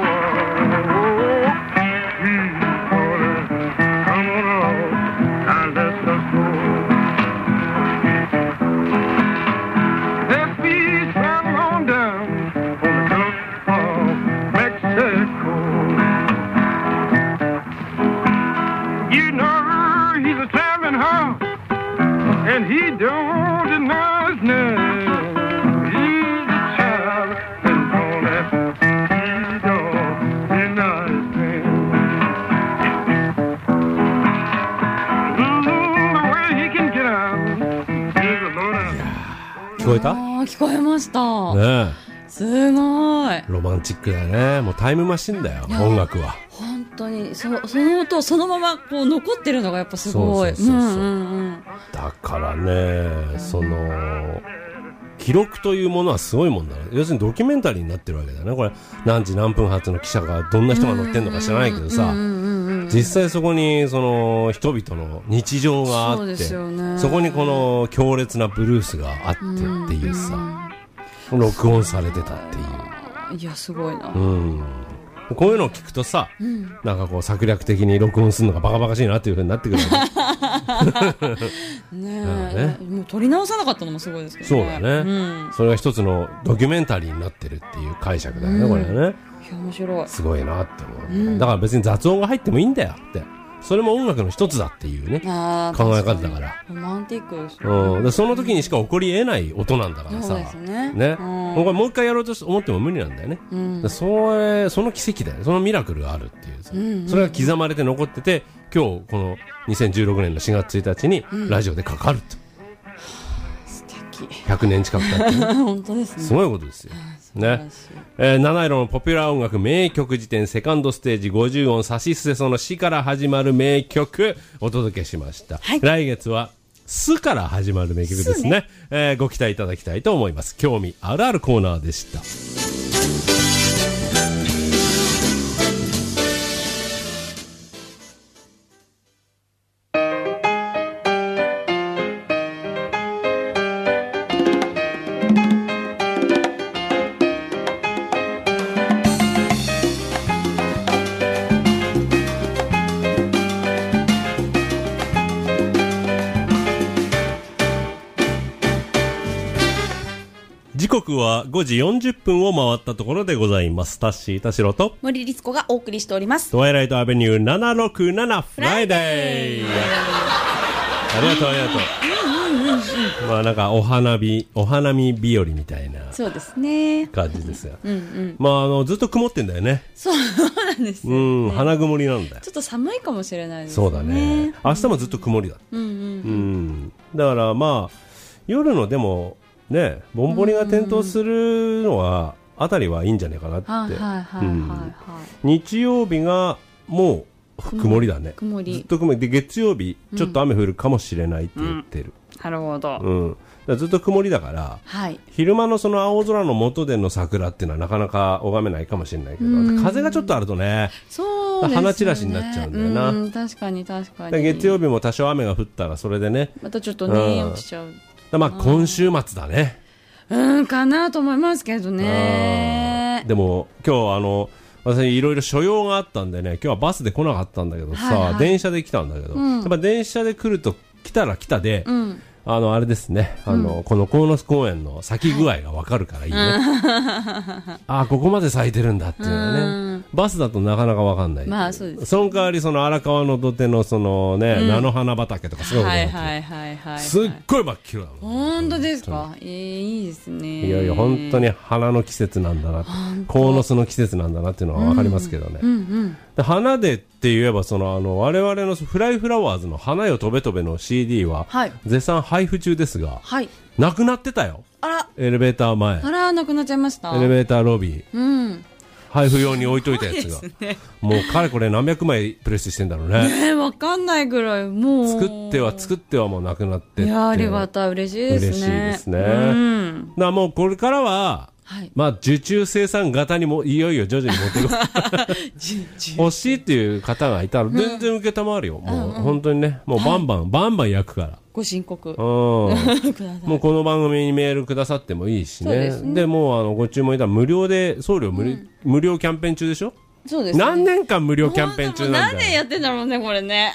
C: Come on out and let's go. Let's be traveling on down on the Gulf of Mexico. You know he's a traveling horse, and he don't deny his name. He's a traveling pony, he don't deny his name. The way he can get out is a low down.
A: 聞こえた？
B: 聞こえました。
A: ねえ、
B: すごい。
A: ロマンチックだね。もうタイムマシンだよ、音楽は。
B: 本当にその音そのままこう残ってるのがやっぱすごい。
A: だからね、その記録というものはすごいもんだね。要するにドキュメンタリーになってるわけだね。これ何時何分発の記者がどんな人が乗ってんのか知らないけどさ、実際そこにその人々の日常があって、 そこにこの強烈なブルースがあってっていうさ、録音されてたっていう。
B: いやすごいな。
A: こういうのを聞くとさ、なんかこう策略的に録音するのがバカバカしいなっていう風になってくる
B: ねえ、もう撮り直さなかったのもすごいですけどね。
A: そうだね、それが一つのドキュメンタリーになってるっていう解釈だよね、これはね。
B: いや面白い。
A: すごいなって思う、だから別に雑音が入ってもいいんだよって、それも音楽の一つだっていうね、考え方だから。
B: ロマンティックですね。
A: でその時にしか起こり得ない音なんだからさ。
B: そうですね。
A: これもう一回やろうと思っても無理なんだよね。その奇跡だよね。そのミラクルがあるっていうさ、それが刻まれて残ってて、今日この2016年の4月1日にラジオでかかると。
B: 素敵。
A: 100年近く経って、
B: 本当ですね。
A: すごいことですよ。ね、七色のポピュラー音楽名曲辞典セカンドステージ50音さしすせそのしから始まる名曲お届けしました、来月はすから始まる名曲ですね、ご期待いただきたいと思います。興味あるあるコーナーでした。時刻は5時40分を回ったところでございます。タッシー田代と
B: 森律子がお送りしております。
A: トワイライトアベニュー767フライデー。ありがとうありがとう。まあなんかお花見日和みたいな。
B: そうですね。
A: 感じですが。まあずっと曇ってんだよね。
B: そうなんですよね。
A: 花曇りなんだよ。
B: ちょっと寒いかもしれないですね。
A: そうだね。明日もずっと曇りだ。だからまあ夜のでもね、ぼんぼりが点灯するのはあたりはいいんじゃないかなって。日曜日がもう曇りだね。曇りずっと曇りで、月曜日ちょっと雨降るかもしれないって言ってる。
B: なるほど。
A: だからずっと曇りだから、昼間のその青空の下での桜っていうのはなかなか拝めないかもしれないけど、風がちょっとあるとね、
B: そうですね、
A: 花散らしになっちゃうんだよな。
B: 確かに確かに。
A: 月曜日も多少雨が降ったらそれでね、
B: またちょっとね落ちちゃう。
A: まあ今週末だね。
B: かなと思いますけどね。
A: でも今日私いろいろ所用があったんでね、今日はバスで来なかったんだけどさ、電車で来たんだけど、やっぱ電車で来たら来たで、 あれですね、この鴻巣公園の咲き具合がわかるからいいね。ここまで咲いてるんだっていうのはね、バスだとなかなかわかんない。
B: まあそうです。
A: その代わり荒川の土手の菜の花畑とかすごいことになってる。すっごい真っ黄色だもん。
B: 本当ですか。いいですね。
A: いやいや本当に花の季節なんだな、鴻巣の季節なんだなっていうのはわかりますけどね。で花でって言えば我々のフライフラワーズの花よとべとべの CD は絶賛配布中ですが、なくなってたよ。エレベーター前。
B: なくなっちゃいました。
A: エレベーターロビー。配布用に置いといたやつが。もうかれこれ何百枚プレスしてんだろうね。
B: わかんないぐらい、もう。
A: 作ってはもうなくなってって。
B: いや、ありがたい、嬉しいですね。
A: 嬉しいですね。だからもうこれからは、受注生産型にもいよいよ徐々に持っていく欲しいっていう方がいたら全然受けたまるよ。もう本当にね、もうバンバン焼くから
B: ご申告
A: もうこの番組にメールくださってもいいしね。でもうご注文いたら無料で送料無料キャンペーン中でしょ。
B: そうですね。
A: 何年間無料キャンペーン中なんだよ。
B: 何年やってんだろうねこれね。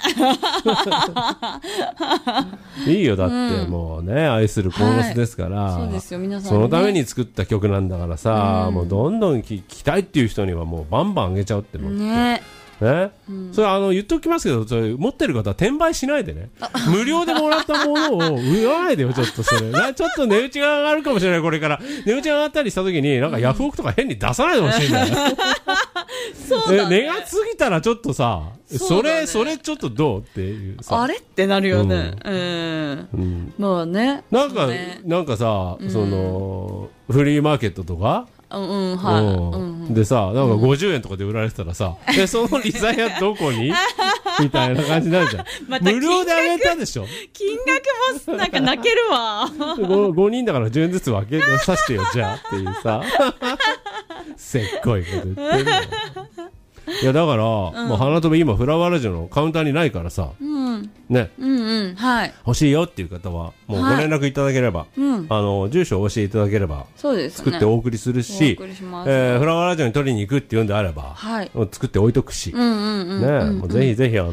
A: いいよだってもうね、愛する鴻巣ですから、
B: そうですよ皆さん、
A: そのために作った曲なんだからさ、もうどんどん聴きたいっていう人にはもうバンバンあげちゃうってね。それ言っておきますけど、それ持ってる方は転売しないでね。無料でもらったものを売らないでよ。ちょっとそれちょっと値打ちが上がるかもしれない。これから値打ちが上がったりした時になんかヤフオクとか変に出さないでほしいんだよ。
B: そうだね。
A: 値が過ぎたらちょっとさ、それちょっとどうっていうさ、
B: あれってなるよね。まあね。
A: なんかさ、フリーマーケットとかでさ、なんか50円とかで売られてたらさ、そのリザヤどこにみたいな感じになるじゃん。無料であげたでしょ。
B: 金額もなんか泣けるわ。
A: 5人だから10円ずつ分けさせてよ、じゃあっていうさ。せっこいこと言ってる。いやだから、もう花留今フラワーラジオのカウンターにないからさ、ね、欲しいよっていう方はもうご連絡いただければ、住所を教えていただければ作ってお送りするし、フラワーラジオに取りに行くっていうんであれば、作って置いとくし、ね、ぜひぜひ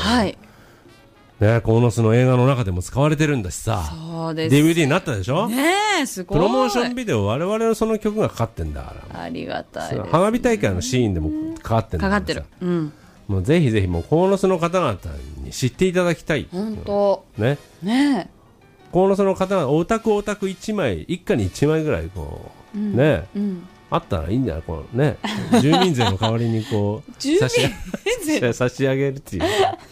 A: 鴻巣の映画の中でも使われてるんだしさ、DVD になったでしょ。
B: すごい。
A: プロモーションビデオ我々のその曲がかかってんだから。
B: ありがたいです。
A: 花火大会のシーンでもかかってんだから。かかってる。もうぜひぜひもう鴻巣の方々に知っていただきたい。
B: 本当。
A: ね。鴻巣の方々お宅1枚一家に1枚ぐらいこうね。あったらいいんじゃないこのね。住民税の代わりにこう差し上げるっていう。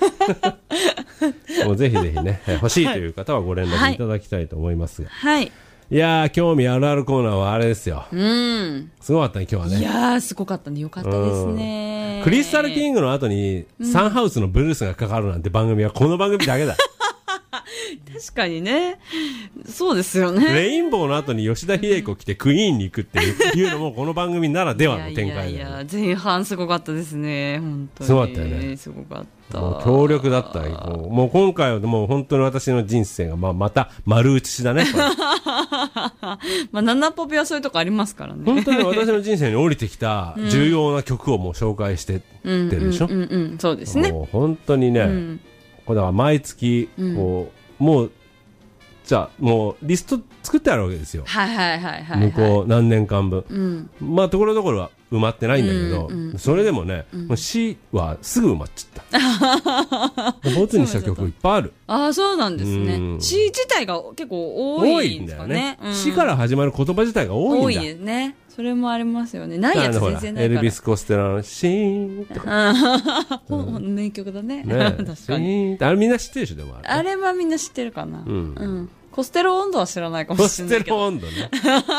A: もうぜひぜひね、欲しいという方はご連絡いただきたいと思いますが。いやー、興味あるあるコーナーはあれですよ。すごかったね、今日はね。
B: いやー、すごかったね。よかったですね。
A: クリスタルキングの後に、サンハウスのブルースがかかるなんて番組はこの番組だけだ。
B: 確かにね。そうですよね。
A: レインボーの後に吉田秀彦来てクイーンに行くっていうのもこの番組ならではの展開だよね。
B: 前半すごかったですね。本当に。
A: すごかったよね。
B: すごかった。
A: 強力だったもう今回はもう本当に私の人生がまた丸写しだね。
B: ナナポピはそういうとこありますからね。
A: 本当に私の人生に降りてきた重要な曲をもう紹介してってるでしょ。
B: そうですね。
A: もう本当にね、これだから毎月こうもうじゃあもうリスト作ってあるわけですよ。向こう何年間分。まあところどころは埋まってないんだけど、それでもね、詩はすぐ埋まっちゃった。ボツにした曲いっぱいある。
B: ああ、そうなんですね。詩自体が結構多いんだよね。
A: 詩から始まる言葉自体が多いんだ。
B: 多いですね。それもありますよね。ないやつ全然ないから。
A: エルビス・コステラのシーンとか。
B: 名曲だね。
A: 確かに。あれみんな知ってるでしょ、でも
B: あれはみんな知ってるかな。コステロ温度は知らないかもしれないけど。
A: コステロ温度ね。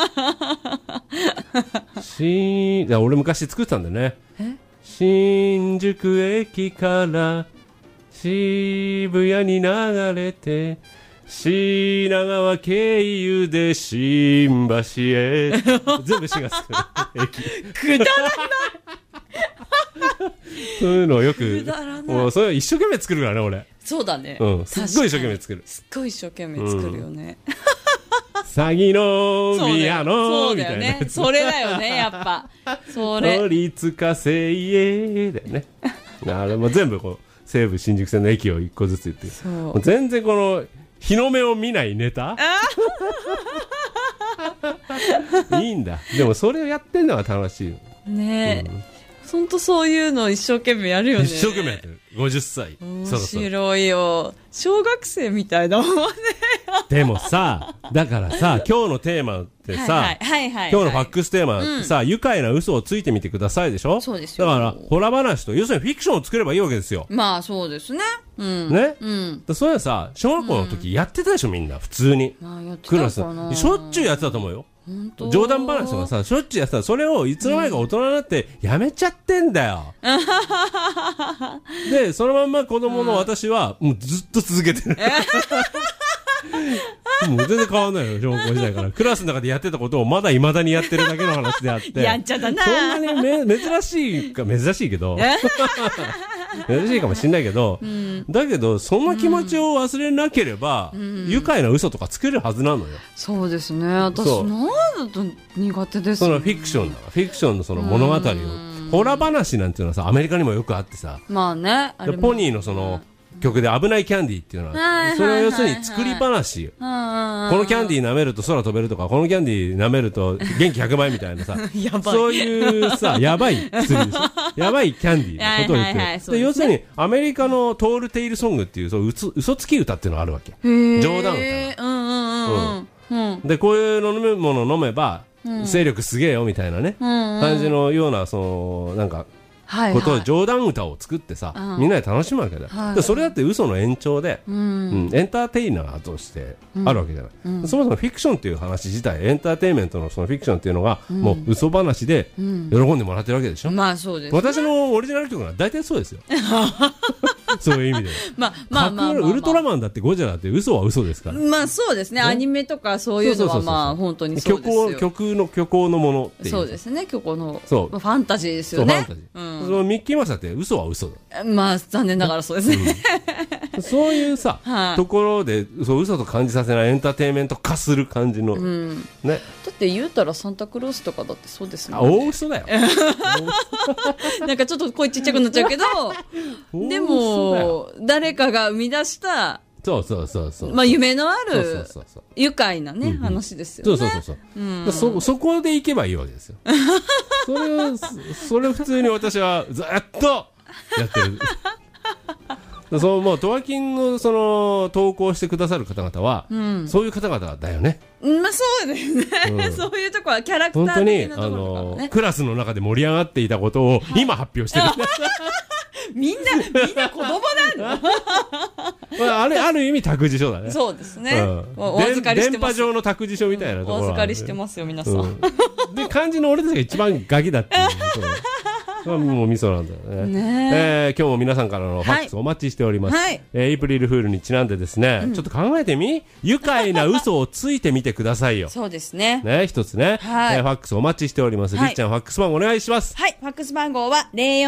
A: 俺昔作ってたんだよね。新宿駅から渋谷に流れて品川経由で新橋へ全部詩がつく
B: くだらない
A: そういうのをよくもうそれ一生懸命作るからね俺。
B: そうだね、
A: すっごい一生懸命作る。
B: すっごい一生懸命作るよね、
A: 詐欺の宮のみたいな。
B: それだよねやっぱ。それ
A: 都立火星へだよね。 あれも全部こう西武新宿線の駅を1個ずつ言ってる。全然この日の目を見ないネタいいんだ。でもそれをやってんのが楽しい
B: ね。本当そういうの一生懸命やるよね。
A: 一生懸命やってる。50歳。
B: 面白いよ。小学生みたいだもんね。
A: でもさ、だからさ、今日のテーマってさ、今日のファックステーマってさ、愉快な嘘をついてみてくださいでしょ。
B: そうですよ。
A: だから、ホラ話と、要するにフィクションを作ればいいわけですよ。
B: まあそうですね。
A: ね。それはさ、小学校の時やってたでしょ、みんな。普通に。クラス。しょっちゅうやってたと思うよ。冗談話とかさ、しょっちゅうやってた。それをいつの間にか大人になってやめちゃってんだよ。で、そのまんま子供の私はもうずっと続けてる。もう全然変わんないよ、小学校時代から。クラスの中でやってたことをまだ未だにやってるだけの話であって。
B: やんちゃだな。
A: そんなに珍しいかけど。珍しいかもしれないけど、だけど、その気持ちを忘れなければ、愉快な嘘とか作れるはずなのよ。
B: そうですね。私、なんだと苦手ですね。
A: そのフィクションだ。フィクションのその物語を。ホラ話なんていうのはさ、アメリカにもよくあってさ。
B: まあね。
A: ポニーのその、曲で危ないキャンディーっていうのは、それは要するに作り話。このキャンディー舐めると空飛べるとか、このキャンディー舐めると元気100倍みたいなさ、そういうさ、やばい薬でしょ。やばいキャンディーのことを言ってる。要するに、アメリカのトールテイルソングっていう、嘘つき歌っていうのがあるわけ。冗談歌。で、こういう飲み物飲めば、勢力すげえよみたいなね、感じのような、その、なんか、ことを冗談歌を作ってさ、みんなで楽しむわけだよ。でそれだって嘘の延長で、エンターテイナーとしてあるわけじゃない。そもそもフィクションっていう話自体、エンターテインメントのそのフィクションっていうのが、もう嘘話で喜んでもらってるわけでしょ。
B: まあそうです。
A: 私のオリジナル曲は大体そうですよ。そういう意味で。
B: まあ
A: ウルトラマンだってゴジラだって嘘は嘘ですから。
B: まあそうですね。アニメとかそういうのはまあ本当にそうですよ。
A: 虚構のものっていう。
B: そうですね。虚構の。
A: そう。
B: ファンタジーですよね。
A: ファンタジー。そのミッキーマウスだって嘘は嘘だ。
B: まあ残念ながらそうですね。
A: そういうさ、ところでそう嘘と感じさせないエンターテインメント化する感じの、ね。
B: だって言うたらサンタクロースとかだってそうですね。
A: 大嘘だよ。
B: なんかちょっと声ちっちゃくなっちゃうけど、でも誰かが生み出した
A: そう
B: まあ夢のある愉快なね話ですよね。
A: そこで行けばいいわけですよ。それ普通に私はずっとやってる。もうトワキンのその投稿してくださる方々は、そういう方々だよね。
B: まあそうですね。そういうとこはキャラクター的なところとかね。
A: クラスの中で盛り上がっていたことを今発表してる。
B: みんな子供なんだ。
A: ある意味託児所だね。
B: そうですね。お預かりしてます。
A: 電波上の託児所みたいなところ。
B: お預かりしてますよ皆さん。
A: で漢字の俺たちが一番ガキだっていう。もう味噌なんだよね。今日も皆さんからのファックスお待ちしております。エイプリルフールにちなんでですね、ちょっと考えてみ、愉快な嘘をついてみてくださいよ。
B: そうですね。
A: 一つね。ファックスお待ちしております。りっちゃんファックス番号お願いします。
B: はい、ファックス番号は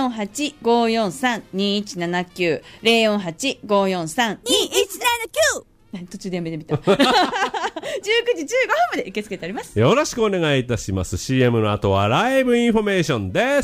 B: 048-543-2179 048-543-2179。途中でやめてみた。19時15分まで受け付けております。
A: よろしくお願いいたします。CM の後はライブインフォメーションです。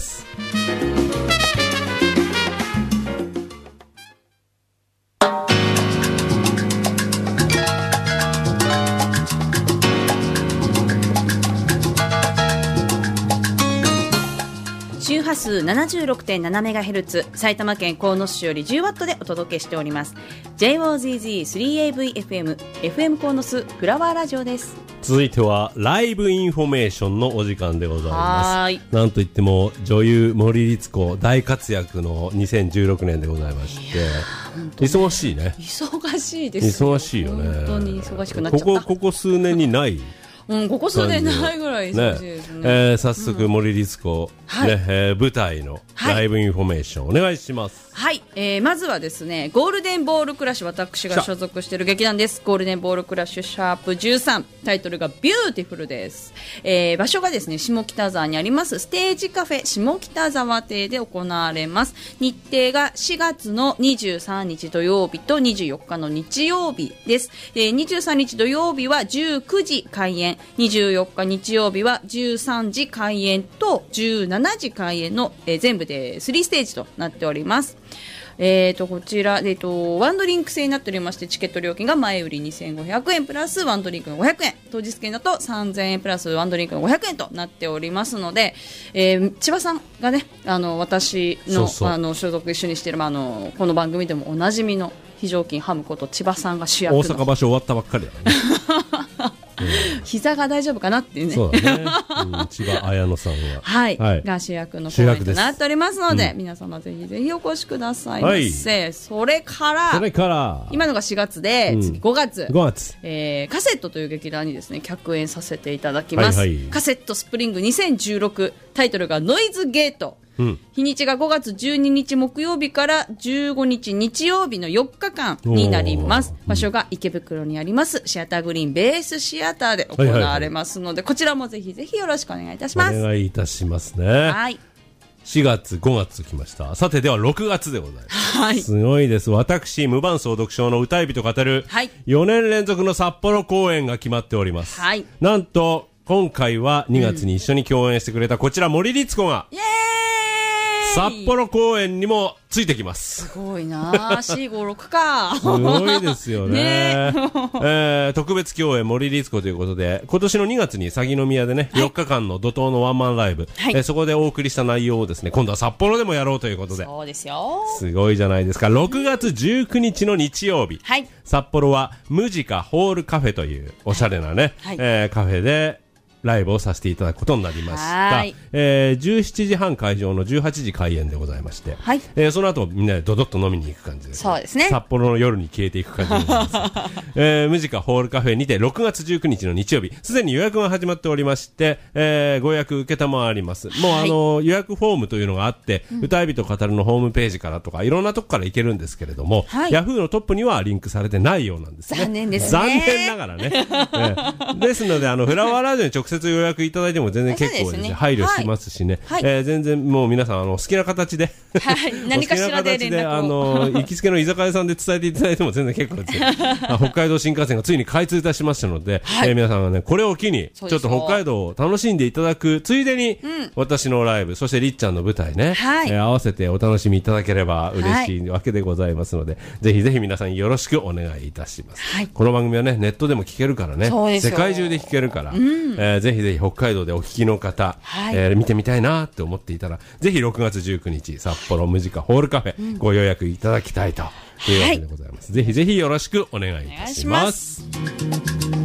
B: 周波数 76.7MHz 埼玉県鴻巣市より 10W でお届けしております。 JOZZ3AVFM FM 鴻巣フラワーラジオです。
A: 続いてはライブインフォメーションのお時間でございます。なんといっても女優森律子大活躍の2016年でございまして、忙しいね。
B: 忙しいですよ。
A: 忙しいよね。
B: 本当に忙しくなっちゃった。
A: ここ数年にない
B: ここ数年ないぐらい忙しいですね。
A: 早速森律子、舞台のライブインフォメーションお願いします。
B: はい、まずはですね、ゴールデンボールクラッシュ、私が所属している劇団です。ゴールデンボールクラッシュシャープ13、タイトルがビューティフルです。場所がですね、下北沢にありますステージカフェ下北沢亭で行われます。日程が4月の23日土曜日と24日の日曜日です。23日土曜日は19時開演、 演、24日日曜日は13時開演と17時開演の、全部で3ステージとなっております。こちら、ワンドリンク制になっておりまして、チケット料金が前売り2500円プラスワンドリンクの500円、当日券だと3000円プラスワンドリンクの500円となっておりますので、千葉さんがね、私の所属一緒にしている、この番組でもおなじみの非常勤ハムこと千葉さんが主役の
A: 大阪場所終わったばっかりだね
B: 膝が大丈夫かなっていうね。
A: そうだね、千葉綾乃さんは、
B: はい、が主役の公演となっておりますので、皆様ぜひぜひお越しくださいませ。それから今のが4月で、次5月、カセットという劇団にですね客演させていただきます。カセットスプリング2016、タイトルがノイズゲート。日にちが5月12日木曜日から15日日曜日の4日間になります。場所が池袋にありますシアターグリーンベースシアターで行われますので、こちらもぜひぜひよろしくお願いいたします。
A: お願いいたしますね。はい、4月5月ときました。さてでは6月でございます。はい、すごいです。私無伴奏読書の歌い人語る、4年連続の札幌公演が決まっております。はい、なんと今回は2月に一緒に共演してくれたこちら森律子が、札幌公演にもついてきます。
B: すごいな456か
A: すごいですよね特別共演森律子ということで、今年の2月に鷺宮でね、4日間の怒涛のワンマンライブ、そこでお送りした内容をですね、今度は札幌でもやろうということで。
B: そうですよ、
A: すごいじゃないですか。6月19日の日曜日、札幌はムジカホールカフェというおしゃれなね、カフェでライブをさせていただくことになりました。17時半会場の18時開演でございまして、その後みんなでドドッと飲みに行く感じです。
B: そうですね、
A: 札幌の夜に消えていく感じでございます、ムジカホールカフェにて6月19日の日曜日、すでに予約が始まっておりまして、ご予約受けたまわります。もう予約フォームというのがあって、歌い人語るのホームページからとかいろんなとこから行けるんですけれども、ヤフーのトップにはリンクされてないようなんですね。
B: 残念ですね。
A: 残念ながらねですのでフラワーラジオに直接予約いただいても全然結構ですね、配慮しますしね、全然もう皆さん好きな形で
B: 何かしらで連絡を
A: 行きつけの居酒屋さんで伝えていただいても全然結構ですよ北海道新幹線がついに開通いたしましたので、皆さんがねこれを機にちょっと北海道を楽しんでいただくついでに、私のライブ、そしてりっちゃんの舞台ね、合わせてお楽しみいただければ嬉しいわけでございますので、ぜひぜひ皆さんよろしくお願いいたします。この番組はねネットでも聞けるからね、世界中で聞けるから、ぜひぜひ北海道でお聞きの方、見てみたいなって思っていたら、ぜひ6月19日札幌ムジカホールカフェ、ご予約いただきたいというわけでございます。ぜひぜひよろしくお願いいたします。